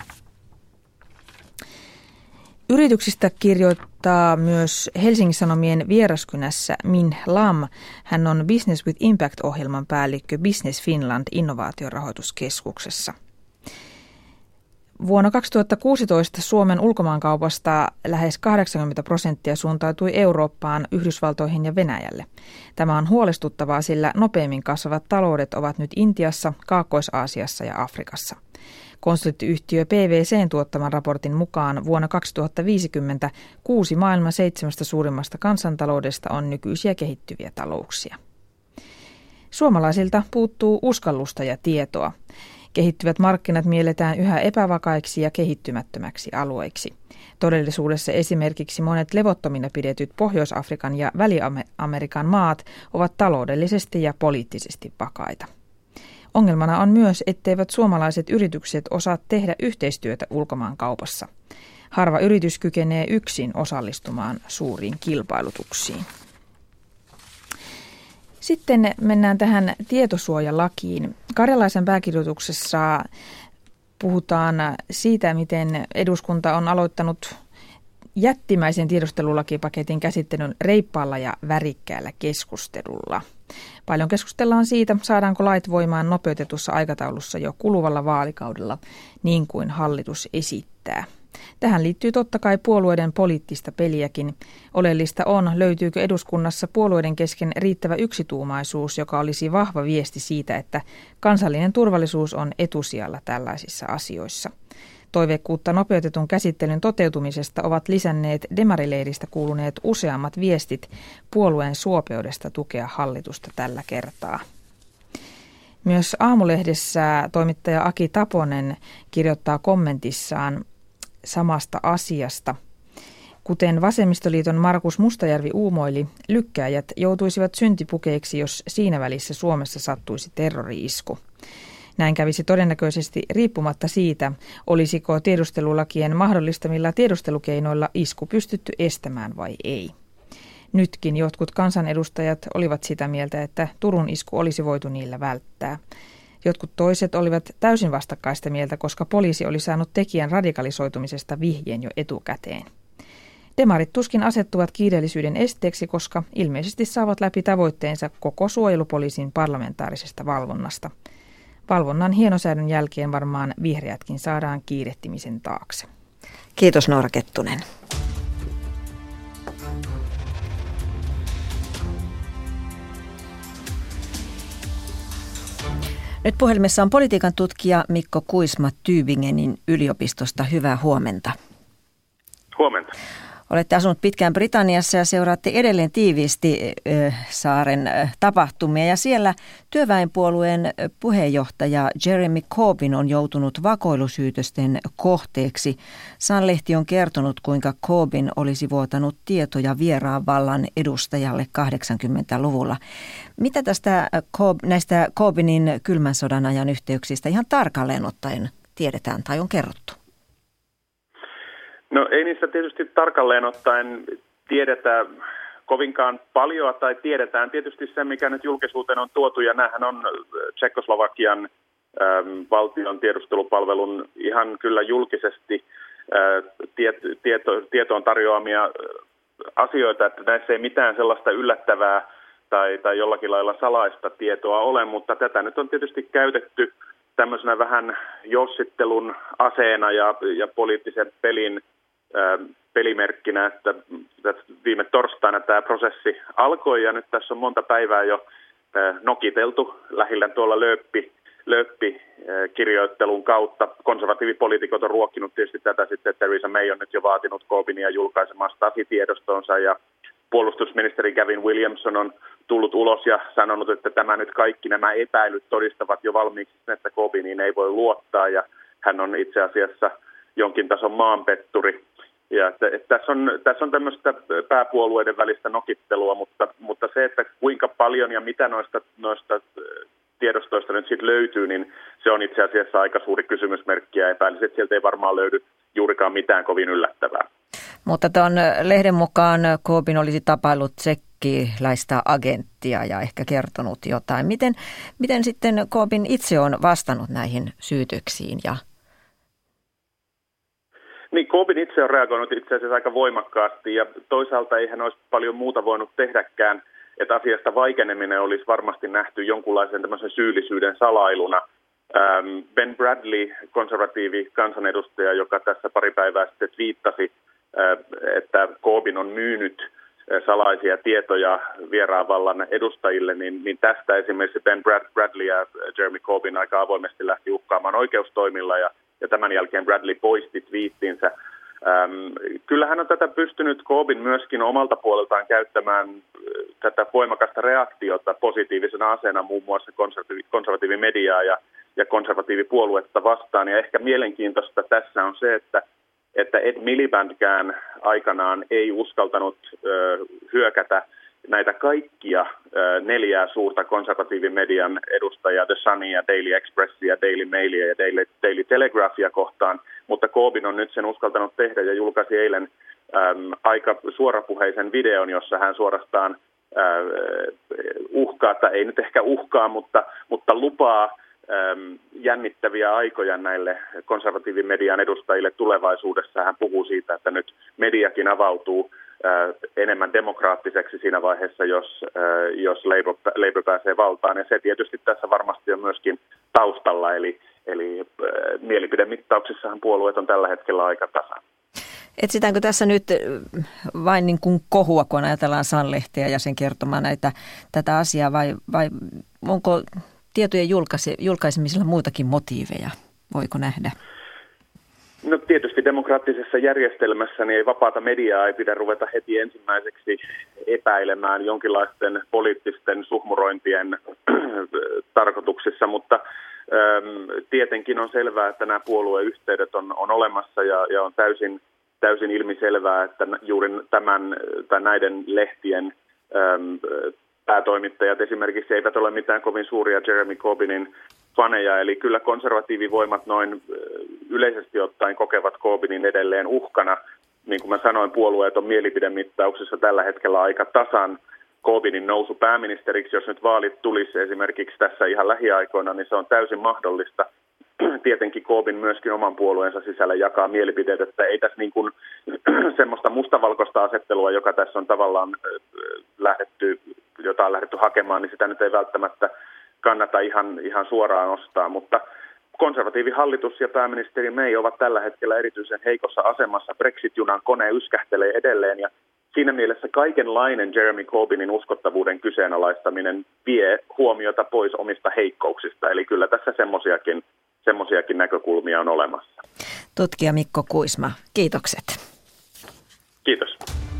Yrityksistä kirjoittaa myös Helsingin Sanomien Vieraskynässä Min Lam. Hän on Business with Impact-ohjelman päällikkö Business Finland innovaatiorahoituskeskuksessa. Vuonna kaksituhattakuusitoista Suomen ulkomaankaupasta lähes kahdeksankymmentä prosenttia suuntautui Eurooppaan, Yhdysvaltoihin ja Venäjälle. Tämä on huolestuttavaa, sillä nopeimmin kasvavat taloudet ovat nyt Intiassa, Kaakkois-Aasiassa ja Afrikassa. Konsulttiyhtiö P V C:n tuottaman raportin mukaan vuonna kaksituhattaviisikymmentä kuusi maailman seitsemästä suurimmasta kansantaloudesta on nykyisiä kehittyviä talouksia. Suomalaisilta puuttuu uskallusta ja tietoa. Kehittyvät markkinat mielletään yhä epävakaiksi ja kehittymättömäksi alueiksi. Todellisuudessa esimerkiksi monet levottomina pidetyt Pohjois-Afrikan ja Väli-Amerikan maat ovat taloudellisesti ja poliittisesti vakaita. Ongelmana on myös, etteivät suomalaiset yritykset osaa tehdä yhteistyötä ulkomaankaupassa. Harva yritys kykenee yksin osallistumaan suuriin kilpailutuksiin. Sitten mennään tähän tietosuojalakiin. Karjalaisen pääkirjoituksessa puhutaan siitä, miten eduskunta on aloittanut jättimäisen tiedustelulakipaketin käsittelyn reippaalla ja värikkäällä keskustelulla. Paljon keskustellaan siitä, saadaanko lait voimaan nopeutetussa aikataulussa jo kuluvalla vaalikaudella, niin kuin hallitus esittää. Tähän liittyy totta kai puolueiden poliittista peliäkin. Oleellista on, löytyykö eduskunnassa puolueiden kesken riittävä yksituumaisuus, joka olisi vahva viesti siitä, että kansallinen turvallisuus on etusijalla tällaisissa asioissa. Toiveikkuutta nopeutetun käsittelyn toteutumisesta ovat lisänneet demarileiristä kuuluneet useammat viestit puolueen suopeudesta tukea hallitusta tällä kertaa. Myös Aamulehdessä toimittaja Aki Taponen kirjoittaa kommentissaan samasta asiasta. Kuten Vasemmistoliiton Markus Mustajärvi uumoili, lykkääjät joutuisivat syntipukeiksi, jos siinä välissä Suomessa sattuisi terrori-isku. Näin kävisi todennäköisesti riippumatta siitä, olisiko tiedustelulakien mahdollistamilla tiedustelukeinoilla isku pystytty estämään vai ei. Nytkin jotkut kansanedustajat olivat sitä mieltä, että Turun isku olisi voitu niillä välttää. Jotkut toiset olivat täysin vastakkaista mieltä, koska poliisi oli saanut tekijän radikalisoitumisesta vihjeen jo etukäteen. Demarit tuskin asettuvat kiireellisyyden esteeksi, koska ilmeisesti saavat läpi tavoitteensa koko suojelupoliisin parlamentaarisesta valvonnasta. Valvonnan hienosäädön jälkeen varmaan vihreätkin saadaan kiirehtimisen taakse. Kiitos Noora Kettunen. Nyt puhelimessa on politiikan tutkija Mikko Kuisma Tübingenin yliopistosta. Hyvää huomenta. Huomenta. Olette asunut pitkään Britanniassa ja seuraatte edelleen tiiviisti saaren tapahtumia. Ja siellä työväenpuolueen puheenjohtaja Jeremy Corbyn on joutunut vakoilusyytösten kohteeksi. Sun-lehti on kertonut, kuinka Corbyn olisi vuotanut tietoja vieraan vallan edustajalle kahdeksankymmentäluvulla. Mitä tästä näistä Corbynin kylmän sodan ajan yhteyksistä ihan tarkalleen ottaen tiedetään tai on kerrottu? No ei niistä tietysti tarkalleen ottaen tiedetä kovinkaan paljon, tai tiedetään tietysti se, mikä nyt julkisuuteen on tuotu, ja näähän on Tšekkoslovakian ähm, valtion tiedustelupalvelun ihan kyllä julkisesti äh, tiet, tieto, tietoon tarjoamia asioita, että näissä ei mitään sellaista yllättävää tai, tai jollakin lailla salaista tietoa ole, mutta tätä nyt on tietysti käytetty tämmöisenä vähän jossittelun aseena ja, ja poliittisen pelin pelimerkkinä, että viime torstaina tämä prosessi alkoi ja nyt tässä on monta päivää jo nokiteltu lähinnä tuolla lööppi, lööppikirjoittelun kautta. Konservatiivipoliitikot on ruokkinut tietysti tätä sitten, että Theresa May on nyt jo vaatinut Corbynia julkaisemaan Stasi-tiedostonsa ja puolustusministeri Gavin Williamson on tullut ulos ja sanonut, että tämä nyt kaikki nämä epäilyt todistavat jo valmiiksi, että Corbyniin ei voi luottaa ja hän on itse asiassa jonkin tason maanpetturi. Ja että, että tässä, on, tässä on tämmöistä pääpuolueiden välistä nokittelua, mutta, mutta se, että kuinka paljon ja mitä noista, noista tiedostoista nyt sitten löytyy, niin se on itse asiassa aika suuri kysymysmerkki ja epäilisin, että sieltä ei varmaan löydy juurikaan mitään kovin yllättävää. Mutta tuon lehden mukaan Corbyn olisi tapaillut tsekkiläistä agenttia ja ehkä kertonut jotain. Miten, miten sitten Corbyn itse on vastannut näihin syytöksiin ja Niin, Corbyn itse on reagoinut itse asiassa aika voimakkaasti ja toisaalta ei hän olisi paljon muuta voinut tehdäkään, että asiasta vaikeneminen olisi varmasti nähty jonkunlaisen tämmöisen syyllisyyden salailuna. Ben Bradley, konservatiivi kansanedustaja, joka tässä pari päivää sitten twiittasi, että Corbyn on myynyt salaisia tietoja vieraan vallan edustajille, niin, niin tästä esimerkiksi Ben Bradley ja Jeremy Corbyn aika avoimesti lähti uhkaamaan oikeustoimilla ja Ja tämän jälkeen Bradley poisti twiittinsä. Ähm, kyllähän on tätä pystynyt Corbyn myöskin omalta puoleltaan käyttämään tätä voimakasta reaktiota positiivisena aseena muun muassa konservatiivi, konservatiivimediaa ja, ja konservatiivipuoluetta vastaan. Ja ehkä mielenkiintoista tässä on se, että, että Ed Milibandkään aikanaan ei uskaltanut ö, hyökätä näitä kaikkia ö, neljää suurta konservatiivimedian edustajaa, The Sunia, Daily Expressia, Daily Mailia ja Daily, Daily Telegraphia kohtaan, mutta Corbyn on nyt sen uskaltanut tehdä ja julkaisi eilen äm, aika suorapuheisen videon, jossa hän suorastaan uhkaa, tai ei nyt ehkä uhkaa, mutta, mutta lupaa jännittäviä aikoja näille konservatiivimedian edustajille tulevaisuudessa. Hän puhuu siitä, että nyt mediakin avautuu enemmän demokraattiseksi siinä vaiheessa, jos, jos Labour, Labour pääsee valtaan. Ja se tietysti tässä varmasti on myöskin taustalla, eli, eli mielipidemittauksissahan puolueet on tällä hetkellä aika tasan. Etsitäänkö tässä nyt vain niin kuin kohua, kun ajatellaan Sun-lehteä ja sen kertomaan näitä, tätä asiaa, vai, vai onko tietojen julkaise, julkaisemisella muitakin motiiveja? Voiko nähdä? No tietysti demokraattisessa järjestelmässä niin ei vapaata mediaa ei pidä ruveta heti ensimmäiseksi epäilemään jonkinlaisten poliittisten suhmurointien tarkoituksissa, mutta äm, tietenkin on selvää, että nämä puolueyhteydet on, on olemassa ja, ja on täysin, täysin ilmiselvää, että juuri tämän tai näiden lehtien äm, päätoimittajat esimerkiksi eivät ole mitään kovin suuria Jeremy Corbynin faneja, eli kyllä konservatiivivoimat noin yleisesti ottaen kokevat Corbynin edelleen uhkana. Niin kuin mä sanoin, puolueet on mielipidemittauksessa tällä hetkellä aika tasan. Corbynin nousu pääministeriksi, jos nyt vaalit tulisi esimerkiksi tässä ihan lähiaikoina, niin se on täysin mahdollista. Tietenkin Corbyn myöskin oman puolueensa sisällä jakaa mielipiteet, että ei tässä niin kuin semmoista mustavalkoista asettelua, joka tässä on tavallaan lähdetty, jota on lähdetty hakemaan, niin sitä nyt ei välttämättä kannata ihan, ihan suoraan ostaa, mutta konservatiivihallitus ja pääministeri May ovat tällä hetkellä erityisen heikossa asemassa. Brexit-junan kone yskähtelee edelleen ja siinä mielessä kaikenlainen Jeremy Corbynin uskottavuuden kyseenalaistaminen vie huomiota pois omista heikkouksista. Eli kyllä tässä semmoisiakin semmoisiakin näkökulmia on olemassa. Tutkija Mikko Kuisma, kiitokset. Kiitos.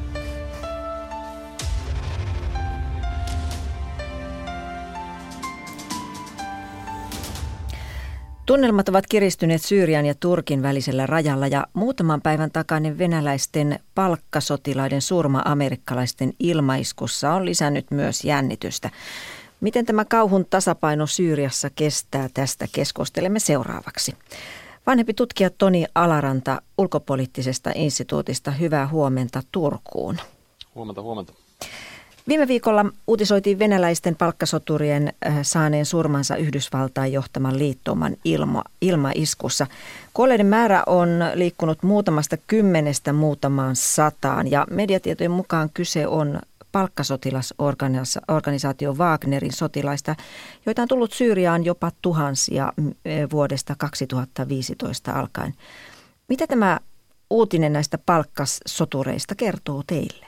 Tunnelmat ovat kiristyneet Syyrian ja Turkin välisellä rajalla ja muutaman päivän takainen venäläisten palkkasotilaiden surma amerikkalaisten ilmaiskussa on lisännyt myös jännitystä. Miten tämä kauhun tasapaino Syyriassa kestää, tästä keskustelemme seuraavaksi. Vanhempi tutkija Toni Alaranta ulkopoliittisesta instituutista, hyvää huomenta Turkuun. Huomenta, huomenta. Viime viikolla uutisoitiin venäläisten palkkasoturien saaneen surmansa Yhdysvaltain johtaman liittouman ilma, ilmaiskussa. Kuolleiden määrä on liikkunut muutamasta kymmenestä muutamaan sataan ja mediatietojen mukaan kyse on palkkasotilasorganisaatio Wagnerin sotilaista, joita on tullut Syyriaan jopa tuhansia vuodesta kaksituhattaviisitoista alkaen. Mitä tämä uutinen näistä palkkasotureista kertoo teille?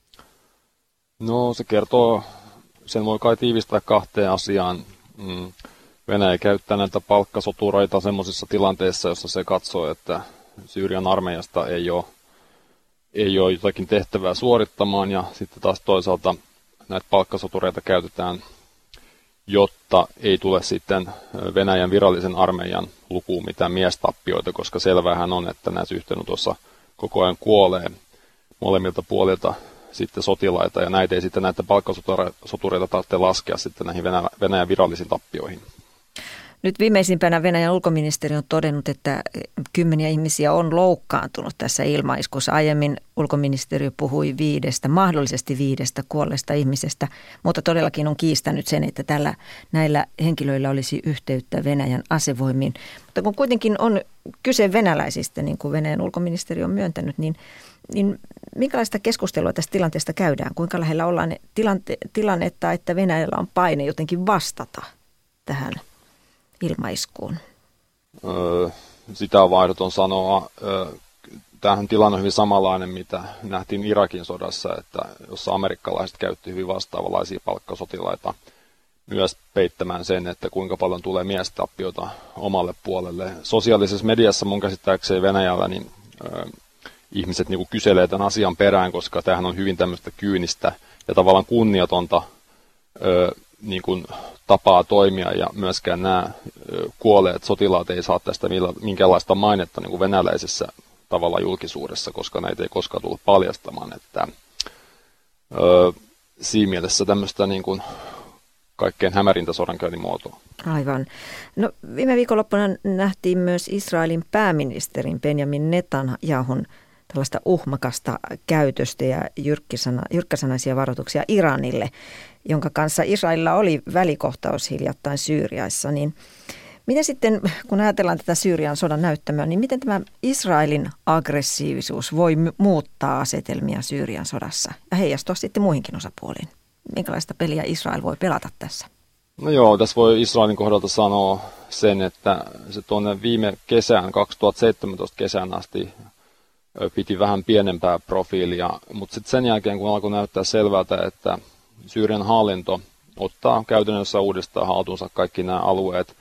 No se kertoo, sen voi kai tiivistää kahteen asiaan. Venäjä käyttää näitä palkkasotureita semmoisissa tilanteissa, jossa se katsoo, että Syyrian armeijasta ei ole, ei ole jotakin tehtävää suorittamaan. Ja sitten taas toisaalta näitä palkkasotureita käytetään, jotta ei tule sitten Venäjän virallisen armeijan lukuun mitään miestappioita, koska selvähän on, että näissä yhteenotossa koko ajan kuolee molemmilta puolilta sitten sotilaita, ja näitä ei sitten näitä palkkasotureita tarvitse laskea sitten näihin Venäjän virallisiin tappioihin. Nyt viimeisimpänä Venäjän ulkoministeri on todennut, että kymmeniä ihmisiä on loukkaantunut tässä ilmaiskussa. Aiemmin ulkoministeriö puhui viidestä, mahdollisesti viidestä kuolleesta ihmisestä, mutta todellakin on kiistänyt sen, että tällä, näillä henkilöillä olisi yhteyttä Venäjän asevoimiin. Mutta kun kuitenkin on kyse venäläisistä, niin kuin Venäjän ulkoministeriö on myöntänyt, niin, niin minkälaista keskustelua tästä tilanteesta käydään? Kuinka lähellä ollaan tilante, tilannetta, että Venäjällä on paine jotenkin vastata tähän ilmaiskuun? Öö, sitä on vaihdoton sanoa. Öö, tämähän tilanne on hyvin samanlainen, mitä nähtiin Irakin sodassa, että jossa amerikkalaiset käytti hyvin vastaavanlaisia palkkasotilaita myös peittämään sen, että kuinka paljon tulee miestappioita omalle puolelle. Sosiaalisessa mediassa mun käsittääkseni Venäjällä niin öö, ihmiset niin kuin kyselee tämän asian perään, koska tämähän on hyvin tämmöistä kyynistä ja tavallaan kunniatonta öö, niin kuin tapaa toimia, ja myöskään nämä kuolleet sotilaat ei saa tästä minkäänlaista mainetta niin kuin venäläisessä tavalla julkisuudessa, koska näitä ei koskaan tullut paljastamaan. Että, öö, siinä mielessä tämmöistä niin kuin kaikkein hämärintä sodankäynnin muotoa. Aivan. No, viime viikonloppuna nähtiin myös Israelin pääministerin Benjamin Netanyahun tällaista uhmakasta käytöstä ja jyrkkisana, jyrkkäsanaisia varoituksia Iranille, jonka kanssa Israelilla oli välikohtaus hiljattain Syyriassa. Niin miten sitten, kun ajatellaan tätä Syyrian sodan näyttämöä, niin miten tämä Israelin aggressiivisuus voi muuttaa asetelmia Syyrian sodassa ja heijastua sitten muihinkin osapuoliin? Minkälaista peliä Israel voi pelata tässä? No joo, tässä voi Israelin kohdalta sanoa sen, että se tuonne viime kesään, kaksituhattaseitsemäntoista kesään asti piti vähän pienempää profiilia, mutta sitten sen jälkeen, kun alkoi näyttää selvältä, että Syyrian hallinto ottaa käytännössä uudestaan haltuunsa kaikki nämä alueet,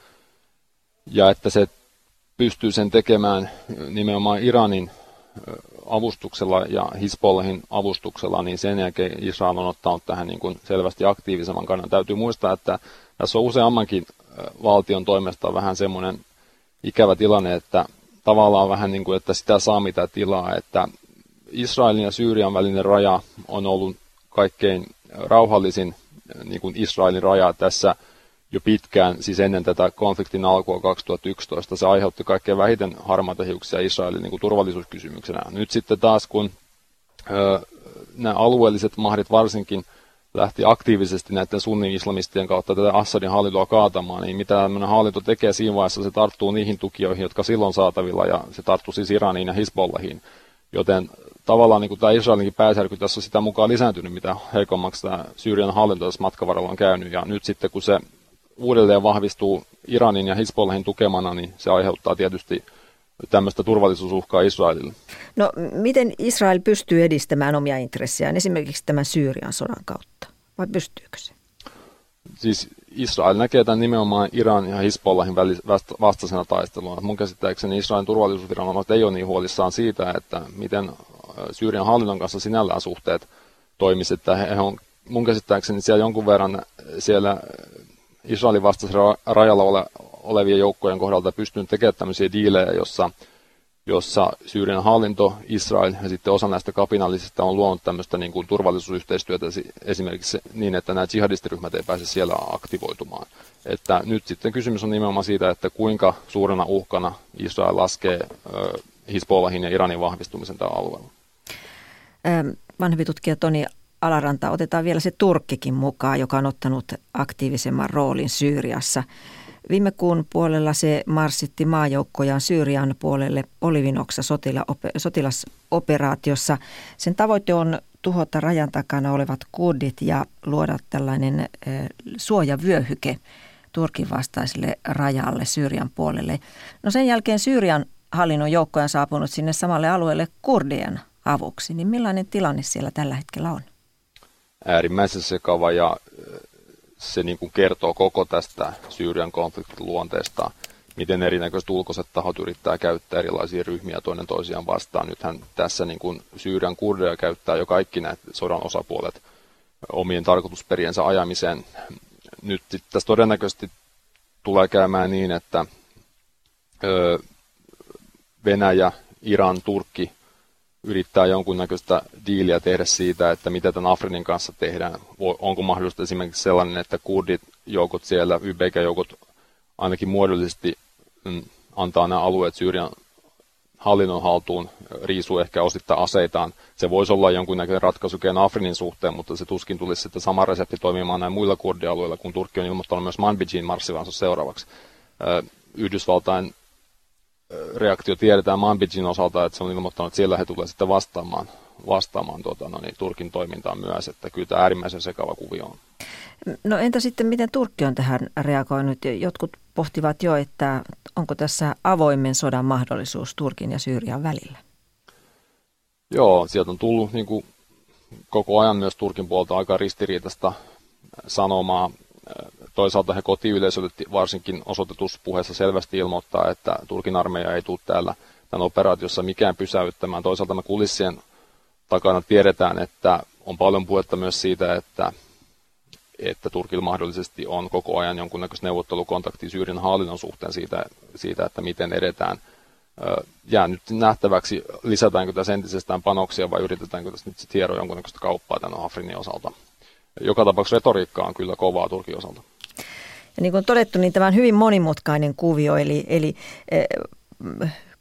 ja että se pystyy sen tekemään nimenomaan Iranin avustuksella ja Hizbollahin avustuksella, niin sen jälkeen Israel on ottanut tähän niin kuin selvästi aktiivisemman kannan. Täytyy muistaa, että tässä on useammankin valtion toimesta vähän semmoinen ikävä tilanne, että tavallaan vähän niin kuin, että sitä saa mitä tilaa, että Israelin ja Syyrian välinen raja on ollut kaikkein rauhallisin niin kuin Israelin raja tässä jo pitkään, siis ennen tätä konfliktin alkua kaksituhattayksitoista. Se aiheutti kaikkein vähiten harmaita hiuksia Israelin niin kuin turvallisuuskysymyksenä. Nyt sitten taas, kun ö, nämä alueelliset mahdit varsinkin lähti aktiivisesti näiden sunni-islamistien kautta tätä Assadin hallintoa kaatamaan, niin mitä tämmöinen hallinto tekee siinä vaiheessa, se tarttuu niihin tukijoihin, jotka silloin saatavilla, ja se tarttuu siis Iraniin ja Hizbollahiin. Joten tavallaan niin kuin tämä Israelinkin pääsärky tässä on sitä mukaan lisääntynyt, mitä heikommaksi tämä Syyrian hallinto tässä matkan varrella on käynyt, ja nyt sitten kun se uudelleen vahvistuu Iranin ja Hizbollahin tukemana, niin se aiheuttaa tietysti tämmöistä turvallisuusuhkaa Israelille. No miten Israel pystyy edistämään omia intressejään esimerkiksi tämän Syyrian sodan kautta, vai pystyykö se? Siis Israel näkee tämän nimenomaan Iran ja Hizbollahin vastaisena taisteluna. Mun käsittääkseni Israelin turvallisuusviranomaiset ei ole niin huolissaan siitä, että miten Syyrian hallinnon kanssa sinällään suhteet toimisivat. Että he on mun käsittääkseni siellä jonkun verran siellä Israelin vastaisella rajalla ole, olevien joukkojen kohdalta pystynyt tekemään tämmöisiä diilejä, jossa, jossa Syyrian hallinto, Israel ja sitten osa näistä kapinallisista on luonut tämmöistä niin kuin turvallisuusyhteistyötä esimerkiksi niin, että nämä jihadistiryhmät ei pääse siellä aktivoitumaan. Että nyt sitten kysymys on nimenomaan siitä, että kuinka suurena uhkana Israel laskee äh, Hizbollahin ja Iranin vahvistumisen tällä alueella. Ähm, vanhempi tutkija Toni Alaranta, otetaan vielä se Turkkikin mukaan, joka on ottanut aktiivisemman roolin Syyriassa. Viime kuun puolella se marssitti maajoukkojaan Syyrian puolelle Olivinoksa sotilasoperaatiossa. Sen tavoite on tuhota rajan takana olevat kurdit ja luoda tällainen äh, suojavyöhyke Turkin vastaiselle rajalle Syyrian puolelle. No sen jälkeen Syyrian hallinnon joukkoja on saapunut sinne samalle alueelle kurdien avuksi. Niin millainen tilanne siellä tällä hetkellä on? Äärimmäisen sekava, ja se niin kuin kertoo koko tästä Syyrian konfliktin luonteesta, miten erinäköiset ulkoiset tahot yrittää käyttää erilaisia ryhmiä toinen toisiaan vastaan. Nythän tässä niin kuin Syyrian kurdeja käyttää jo kaikki näitä sodan osapuolet omien tarkoitusperiensä ajamiseen. Nyt tässä todennäköisesti tulee käymään niin, että Venäjä, Iran, Turkki yrittää jonkunnäköistä diiliä tehdä siitä, että mitä tämän Afrinin kanssa tehdään. Onko mahdollista esimerkiksi sellainen, että kurdit joukot siellä, Y B G-joukot ainakin muodollisesti antaa nämä alueet Syyrian hallinnon haltuun, riisuu ehkä osittain aseitaan. Se voisi olla jonkunnäköinen ratkaisu Afrinin suhteen, mutta se tuskin tulisi sitten sama resepti toimimaan näin muilla kurdialueilla, kun Turkki on ilmoittanut myös Manbijin marssivansa seuraavaksi. Yhdysvaltain reaktio tiedetään Manbijin osalta, että se on ilmoittanut, että siellä he tulee sitten vastaamaan, vastaamaan tuota, no niin, Turkin toimintaan myös, että kyllä tämä äärimmäisen sekava kuvio on. No entä sitten, miten Turkki on tähän reagoinut? Jotkut pohtivat jo, että onko tässä avoimen sodan mahdollisuus Turkin ja Syyrian välillä? Joo, sieltä on tullut niin kuin koko ajan myös Turkin puolta aika ristiriitaista sanomaa. Toisaalta he kotiyleisölle varsinkin osoitetussa puheessa selvästi ilmoittaa, että Turkin armeija ei tule täällä tämän operaatiossa mikään pysäyttämään. Toisaalta me kulissien takana tiedetään, että on paljon puhetta myös siitä, että, että Turkilla mahdollisesti on koko ajan jonkunnäköistä neuvottelukontaktia Syyrian hallinnon suhteen siitä, siitä, että miten edetään. Jää nyt nähtäväksi, lisätäänkö tässä entisestään panoksia vai yritetäänkö tässä nyt sitten hieroa jonkunnäköistä kauppaa tämän Afrinin osalta. Joka tapauksessa retoriikka on kyllä kovaa Turkin osalta. Ja niin kuin on todettu, niin tämä on hyvin monimutkainen kuvio, eli, eli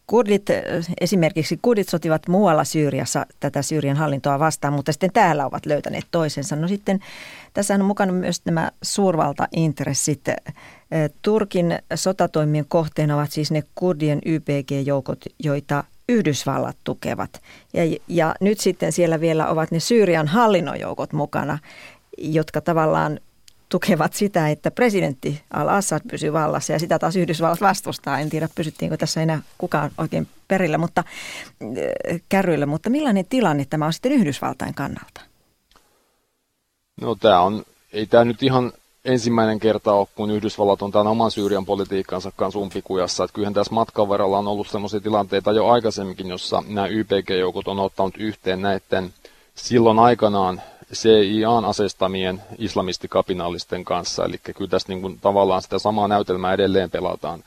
Kurdit, esimerkiksi kurdit sotivat muualla Syyriassa tätä Syyrian hallintoa vastaan, mutta sitten täällä ovat löytäneet toisensa. No sitten tässä on mukana myös nämä suurvaltaintressit. Turkin sotatoimien kohteena ovat siis ne kurdien Y P G-joukot, joita Yhdysvallat tukevat. Ja, ja nyt sitten siellä vielä ovat ne Syyrian hallinnon joukot mukana, jotka tavallaan tukevat sitä, että presidentti al-Assad pysyy vallassa ja sitä taas Yhdysvallat vastustaa. En tiedä, pysyttiinkö tässä enää kukaan oikein perillä, mutta äh, kärryillä. Mutta millainen tilanne tämä on sitten Yhdysvaltain kannalta? No tämä on, ei tämä nyt ihan ensimmäinen kerta ole, kun Yhdysvallat on tämän oman Syyrian politiikkansa kanssa umpikujassa. Että kyllähän tässä matkan varrella on ollut sellaisia tilanteita jo aikaisemminkin, jossa nämä Y P G-joukot on ottanut yhteen näiden silloin aikanaan C I A:n asestamien islamistikapinallisten kanssa. Eli kyllä tässä niin kuin tavallaan sitä samaa näytelmää edelleen pelataan.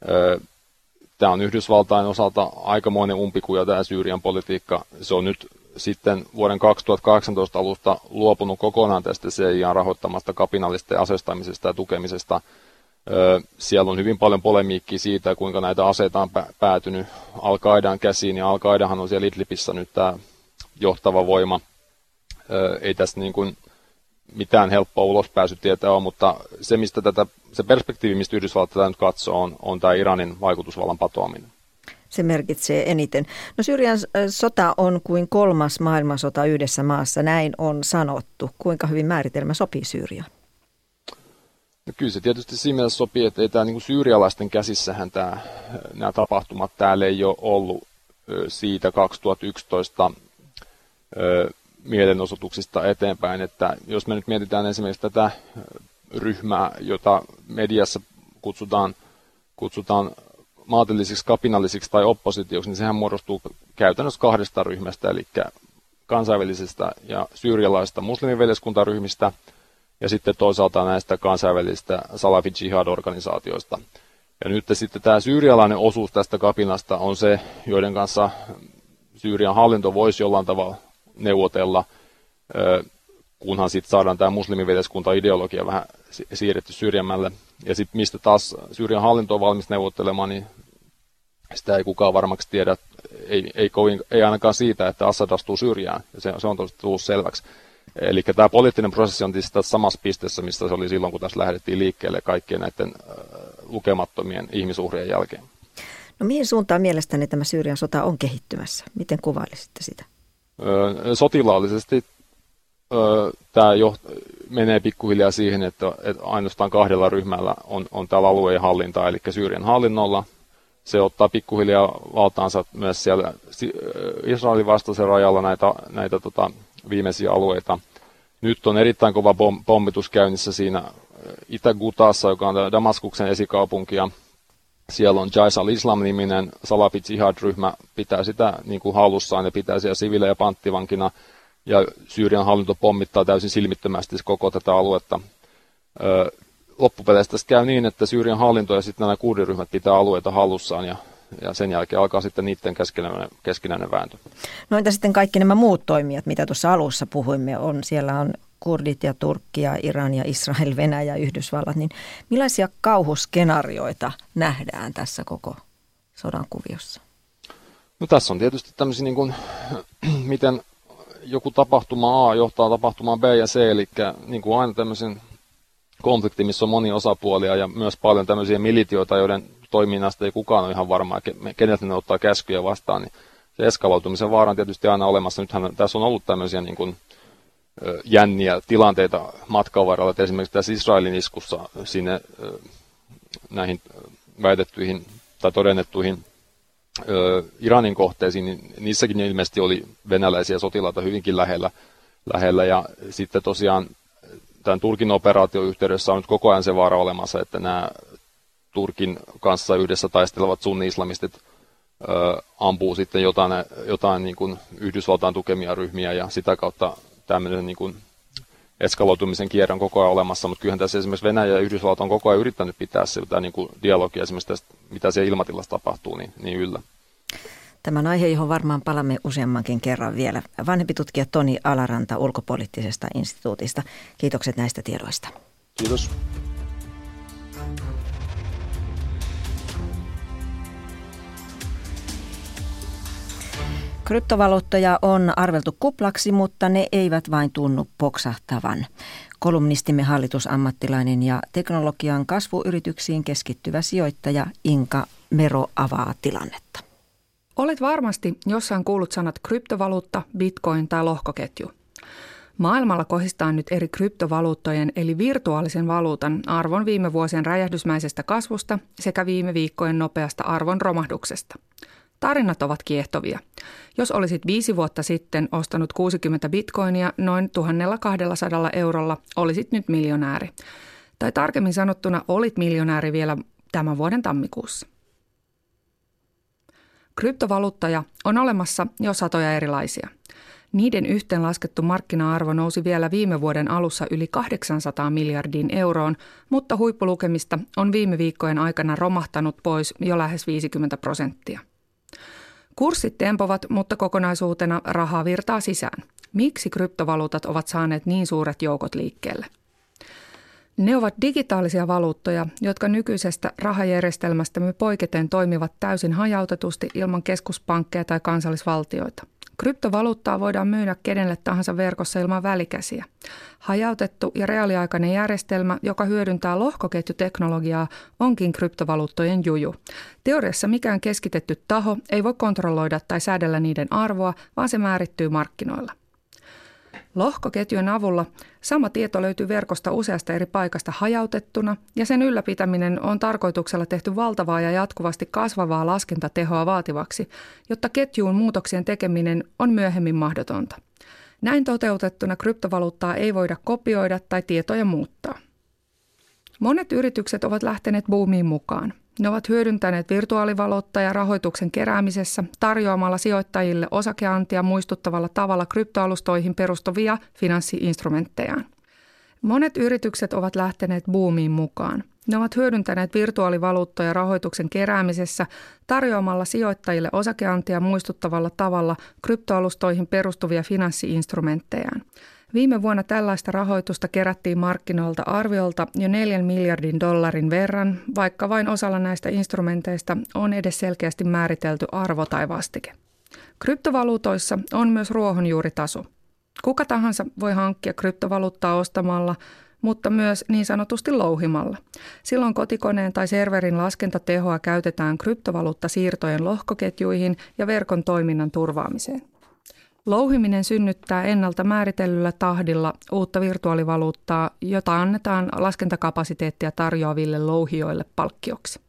Tämä on Yhdysvaltain osalta aikamoinen umpikuja tämä Syyrian politiikka. Se on nyt sitten vuoden kaksituhattakahdeksantoista alusta luopunut kokonaan tästä C I A:n rahoittamasta kapinallisten asestamisesta ja tukemisesta. Siellä on hyvin paljon polemiikkiä siitä, kuinka näitä aseita on päätynyt Al-Qaidan käsiin, ja Al-Qaidahan on siellä Idlibissä nyt tämä johtava voima. Ei tässä niin kuin mitään helppoa ulospääsytietä ole, mutta se, mistä tätä, se perspektiivi, mistä Yhdysvallat tätä nyt katsoo, on, on tämä Iranin vaikutusvallan patoaminen. Se merkitsee eniten. No Syyrian sota on kuin kolmas maailmansota yhdessä maassa, näin on sanottu. Kuinka hyvin määritelmä sopii Syyriaan? No kyllä se tietysti siinä mielessä sopii, että ei tämä niin kuin syyrialaisten käsissähän tämä, nämä tapahtumat täällä ei ole ollut siitä kaksituhattayksitoista mielenosoituksista eteenpäin, että jos me nyt mietitään esimerkiksi tätä ryhmää, jota mediassa kutsutaan, kutsutaan maatillisiksi, kapinallisiksi tai oppositioksi, niin sehän muodostuu käytännössä kahdesta ryhmästä, eli kansainvälisestä ja syyrialaisista muslimiveljeskuntaryhmistä ja sitten toisaalta näistä kansainvälisistä Salafi Jihad-organisaatioista. Ja nyt sitten tämä syyrialainen osuus tästä kapinasta on se, joiden kanssa Syyrian hallinto voisi jollain tavalla neuvotella, kunhan sitten saadaan tämä muslimiveljeskunta-ideologia vähän siirretty syrjemmälle. Ja sitten mistä taas Syyrian hallinto on valmis neuvottelemaan, niin sitä ei kukaan varmaksi tiedä, ei, ei, kovin, ei ainakaan siitä, että Assad astuu syrjään. Se, se on tullut selväksi. Eli tämä poliittinen prosessi on tässä samassa pisteessä, missä se oli silloin, kun tässä lähdettiin liikkeelle kaikkien näiden lukemattomien ihmisuhrien jälkeen. No mihin suuntaan mielestäni tämä Syyrian sota on kehittymässä? Miten kuvailisitte sitä? Sotilaallisesti tämä jo menee pikkuhiljaa siihen, että ainoastaan kahdella ryhmällä on, on täällä alueen hallintaa, eli Syyrian hallinnolla. Se ottaa pikkuhiljaa valtaansa myös siellä Israelin vastaisen rajalla näitä, näitä tota, viimeisiä alueita. Nyt on erittäin kova pommitus käynnissä siinä Itä-Gutassa, joka on Damaskuksen esikaupunki, ja siellä on Jais al-Islam-niminen Salafi Jihad-ryhmä, pitää sitä niin kuin hallussaan ja pitää siellä siviilejä panttivankina, ja Syyrian hallinto pommittaa täysin silmittömästi koko tätä aluetta. Loppupeleissä käy niin, että Syyrian hallinto ja sitten nämä kurdiryhmät pitää alueita hallussaan, ja, ja sen jälkeen alkaa sitten niiden keskinäinen, keskinäinen vääntö. No entä sitten kaikki nämä muut toimijat, mitä tuossa alussa puhuimme, on siellä on kurdit ja Turkki ja Iran ja Israel, Venäjä ja Yhdysvallat, niin millaisia kauhuskenaarioita nähdään tässä koko sodan kuviossa? No tässä on tietysti tämmöisiä, niin kuin, miten joku tapahtuma A johtaa tapahtumaan B ja C, eli niin kuin aina tämmöisen konflikti, missä on monia osapuolia ja myös paljon tämmöisiä militioita, joiden toiminnasta ei kukaan ole ihan varmaa, keneltä ne ottaa käskyjä vastaan, niin se eskaloitumisen vaara on tietysti aina olemassa. Nythän tässä on ollut tämmöisiä niin kuin jänniä tilanteita matkan varrella, että esimerkiksi tässä Israelin iskussa sinne näihin väitettyihin tai todennettuihin Iranin kohteisiin, niin niissäkin ilmeisesti oli venäläisiä sotilaita hyvinkin lähellä, lähellä ja sitten tosiaan tämän Turkin operaation yhteydessä on nyt koko ajan se vaara olemassa, että nämä Turkin kanssa yhdessä taistelevat sunni-islamistit ö, ampuu sitten jotain, jotain niin kuin Yhdysvaltain tukemia ryhmiä ja sitä kautta tämmöinen niin kuin eskaloitumisen kierre on koko ajan olemassa, mutta kyllähän tässä esimerkiksi Venäjä ja Yhdysvallat on koko ajan yrittänyt pitää sitä niin kuin dialogia esimerkiksi tästä, mitä siellä ilmatilassa tapahtuu, niin, niin yllä. Tämän aihe, johon varmaan palamme useammankin kerran vielä. Vanhempi tutkija Toni Alaranta Ulkopoliittisesta instituutista. Kiitokset näistä tiedoista. Kiitos. Kryptovaluuttoja on arveltu kuplaksi, mutta ne eivät vain tunnu poksahtavan. Kolumnistimme hallitusammattilainen ja teknologian kasvuyrityksiin keskittyvä sijoittaja Inka Mero avaa tilannetta. Olet varmasti jossain kuullut sanat kryptovaluutta, bitcoin tai lohkoketju. Maailmalla kohistaan nyt eri kryptovaluuttojen eli virtuaalisen valuutan arvon viime vuosien räjähdysmäisestä kasvusta sekä viime viikkojen nopeasta arvon romahduksesta. Tarinat ovat kiehtovia. Jos olisit viisi vuotta sitten ostanut kuusikymmentä bitcoinia noin tuhatkaksisataa eurolla, olisit nyt miljonääri. Tai tarkemmin sanottuna olit miljonääri vielä tämän vuoden tammikuussa. Kryptovaluuttoja on olemassa jo satoja erilaisia. Niiden yhteenlaskettu markkina-arvo nousi vielä viime vuoden alussa yli kahdeksansataa miljardiin euroon, mutta huippulukemista on viime viikkojen aikana romahtanut pois jo lähes viisikymmentä prosenttia. Kurssit tempovat, mutta kokonaisuutena rahaa virtaa sisään. Miksi kryptovaluutat ovat saaneet niin suuret joukot liikkeelle? Ne ovat digitaalisia valuuttoja, jotka nykyisestä rahajärjestelmästämme poiketen toimivat täysin hajautetusti ilman keskuspankkeja tai kansallisvaltioita. Kryptovaluuttaa voidaan myydä kenelle tahansa verkossa ilman välikäsiä. Hajautettu ja reaaliaikainen järjestelmä, joka hyödyntää lohkoketjuteknologiaa, onkin kryptovaluuttojen juju. Teoriassa mikään keskitetty taho ei voi kontrolloida tai säädellä niiden arvoa, vaan se määrittyy markkinoilla. Lohkoketjujen avulla sama tieto löytyy verkosta useasta eri paikasta hajautettuna ja sen ylläpitäminen on tarkoituksella tehty valtavaa ja jatkuvasti kasvavaa laskentatehoa vaativaksi, jotta ketjuun muutoksien tekeminen on myöhemmin mahdotonta. Näin toteutettuna kryptovaluuttaa ei voida kopioida tai tietoja muuttaa. Monet yritykset ovat lähteneet buumiin mukaan. Ne ovat hyödyntäneet virtuaalivaluuttaa ja rahoituksen keräämisessä tarjoamalla sijoittajille osakeantia muistuttavalla tavalla kryptoalustoihin perustuvia finanssi-instrumenttejaan. Monet yritykset ovat lähteneet buumiin mukaan. Ne ovat hyödyntäneet virtuaalivaluuttoja rahoituksen keräämisessä tarjoamalla sijoittajille osakeantia muistuttavalla tavalla kryptoalustoihin perustuvia finanssi-instrumenttejaan. Viime vuonna tällaista rahoitusta kerättiin markkinoilta arviolta jo neljän miljardin dollarin verran, vaikka vain osalla näistä instrumenteista on edes selkeästi määritelty arvo tai vastike. Kryptovaluutoissa on myös ruohonjuuritaso. Kuka tahansa voi hankkia kryptovaluuttaa ostamalla, mutta myös niin sanotusti louhimalla. Silloin kotikoneen tai serverin laskentatehoa käytetään kryptovaluuttasiirtojen lohkoketjuihin ja verkon toiminnan turvaamiseen. Louhiminen synnyttää ennalta määritellyllä tahdilla uutta virtuaalivaluuttaa, jota annetaan laskentakapasiteettia tarjoaville louhijoille palkkioksi.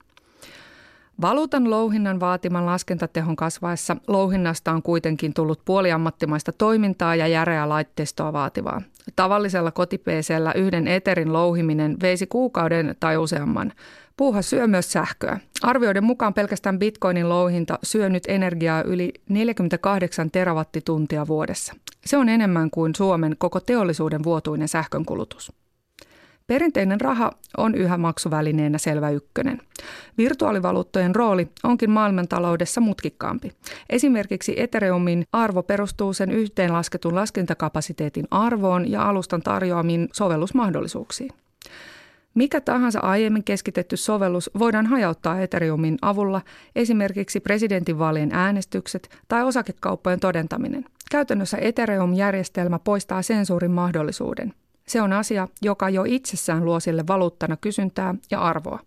Valuutan louhinnan vaatiman laskentatehon kasvaessa louhinnasta on kuitenkin tullut puoliammattimaista toimintaa ja järeää laitteistoa vaativaa. Tavallisella koti-PC:llä yhden eterin louhiminen veisi kuukauden tai useamman. Puuha syö myös sähköä. Arvioiden mukaan pelkästään bitcoinin louhinta syö nyt energiaa yli neljäkymmentäkahdeksan terawattituntia vuodessa. Se on enemmän kuin Suomen koko teollisuuden vuotuinen sähkönkulutus. Perinteinen raha on yhä maksuvälineenä selvä ykkönen. Virtuaalivaluuttojen rooli onkin maailmantaloudessa mutkikkaampi. Esimerkiksi Ethereumin arvo perustuu sen yhteenlasketun laskentakapasiteetin arvoon ja alustan tarjoamiin sovellusmahdollisuuksiin. Mikä tahansa aiemmin keskitetty sovellus voidaan hajauttaa Ethereumin avulla, esimerkiksi presidentinvaalien äänestykset tai osakekauppojen todentaminen. Käytännössä Ethereum-järjestelmä poistaa sensuurin mahdollisuuden. Se on asia, joka jo itsessään luo sille valuuttana kysyntää ja arvoa.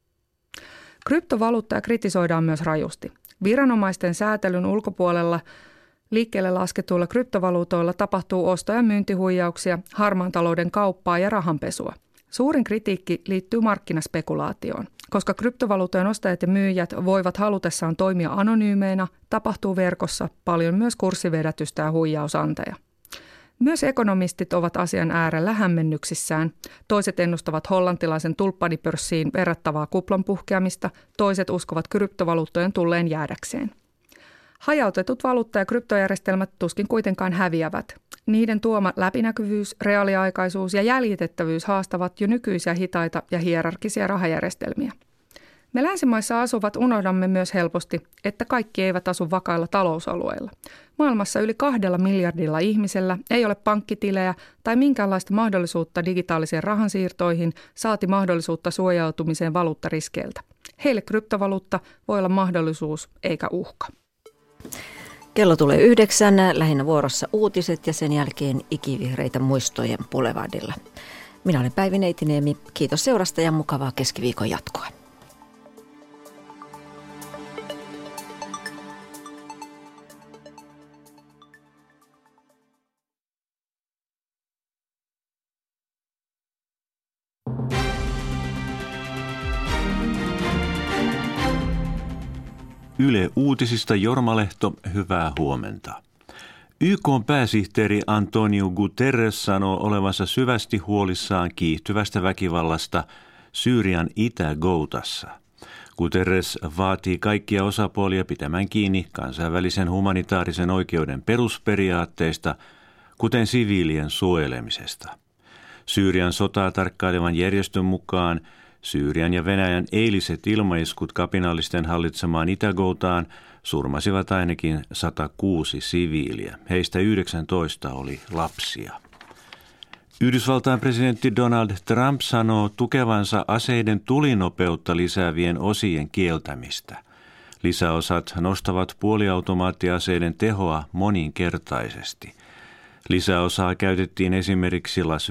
Kryptovaluuttaa kritisoidaan myös rajusti. Viranomaisten säätelyn ulkopuolella liikkeelle lasketuilla kryptovaluutoilla tapahtuu osto- ja myyntihuijauksia, harmaan talouden kauppaa ja rahanpesua. Suurin kritiikki liittyy markkinaspekulaatioon. Koska kryptovaluutojen ostajat ja myyjät voivat halutessaan toimia anonyymeina, tapahtuu verkossa paljon myös kurssivedätystä ja huijausanteja. Myös ekonomistit ovat asian äärellä hämmennyksissään. Toiset ennustavat hollantilaisen tulppanipörssiin verrattavaa kuplan puhkeamista, toiset uskovat kryptovaluuttojen tulleen jäädäkseen. Hajautetut valuutta- ja kryptojärjestelmät tuskin kuitenkaan häviävät. Niiden tuoma läpinäkyvyys, reaaliaikaisuus ja jäljitettävyys haastavat jo nykyisiä hitaita ja hierarkisia rahajärjestelmiä. Me länsimaissa asuvat unohdamme myös helposti, että kaikki eivät asu vakailla talousalueilla. Maailmassa yli kahdella miljardilla ihmisellä ei ole pankkitilejä tai minkäänlaista mahdollisuutta digitaalisiin rahansiirtoihin, saati mahdollisuutta suojautumiseen valuuttariskeiltä. Heille kryptovaluutta voi olla mahdollisuus eikä uhka. Kello tulee yhdeksän, lähinnä vuorossa uutiset ja sen jälkeen ikivihreitä muistojen Boulevardilla. Minä olen Päivi Neitiniemi. Kiitos seurasta ja mukavaa keskiviikon jatkoa. Yle Uutisista Jorma Lehto, hyvää huomenta. Y K:n pääsihteeri Antonio Guterres sanoo olevansa syvästi huolissaan kiihtyvästä väkivallasta Syyrian Itä-Goutassa. Guterres vaatii kaikkia osapuolia pitämään kiinni kansainvälisen humanitaarisen oikeuden perusperiaatteista, kuten siviilien suojelemisesta. Syyrian sotaa tarkkailevan järjestön mukaan Syyrian ja Venäjän eiliset ilmaiskut kapinallisten hallitsemaan Itä-Goutaan surmasivat ainakin sata kuusi siviiliä. Heistä yhdeksäntoista oli lapsia. Yhdysvaltain presidentti Donald Trump sanoo tukevansa aseiden tulinopeutta lisäävien osien kieltämistä. Lisäosat nostavat puoliautomaattiaseiden tehoa moninkertaisesti. Lisäosaa käytettiin esimerkiksi Las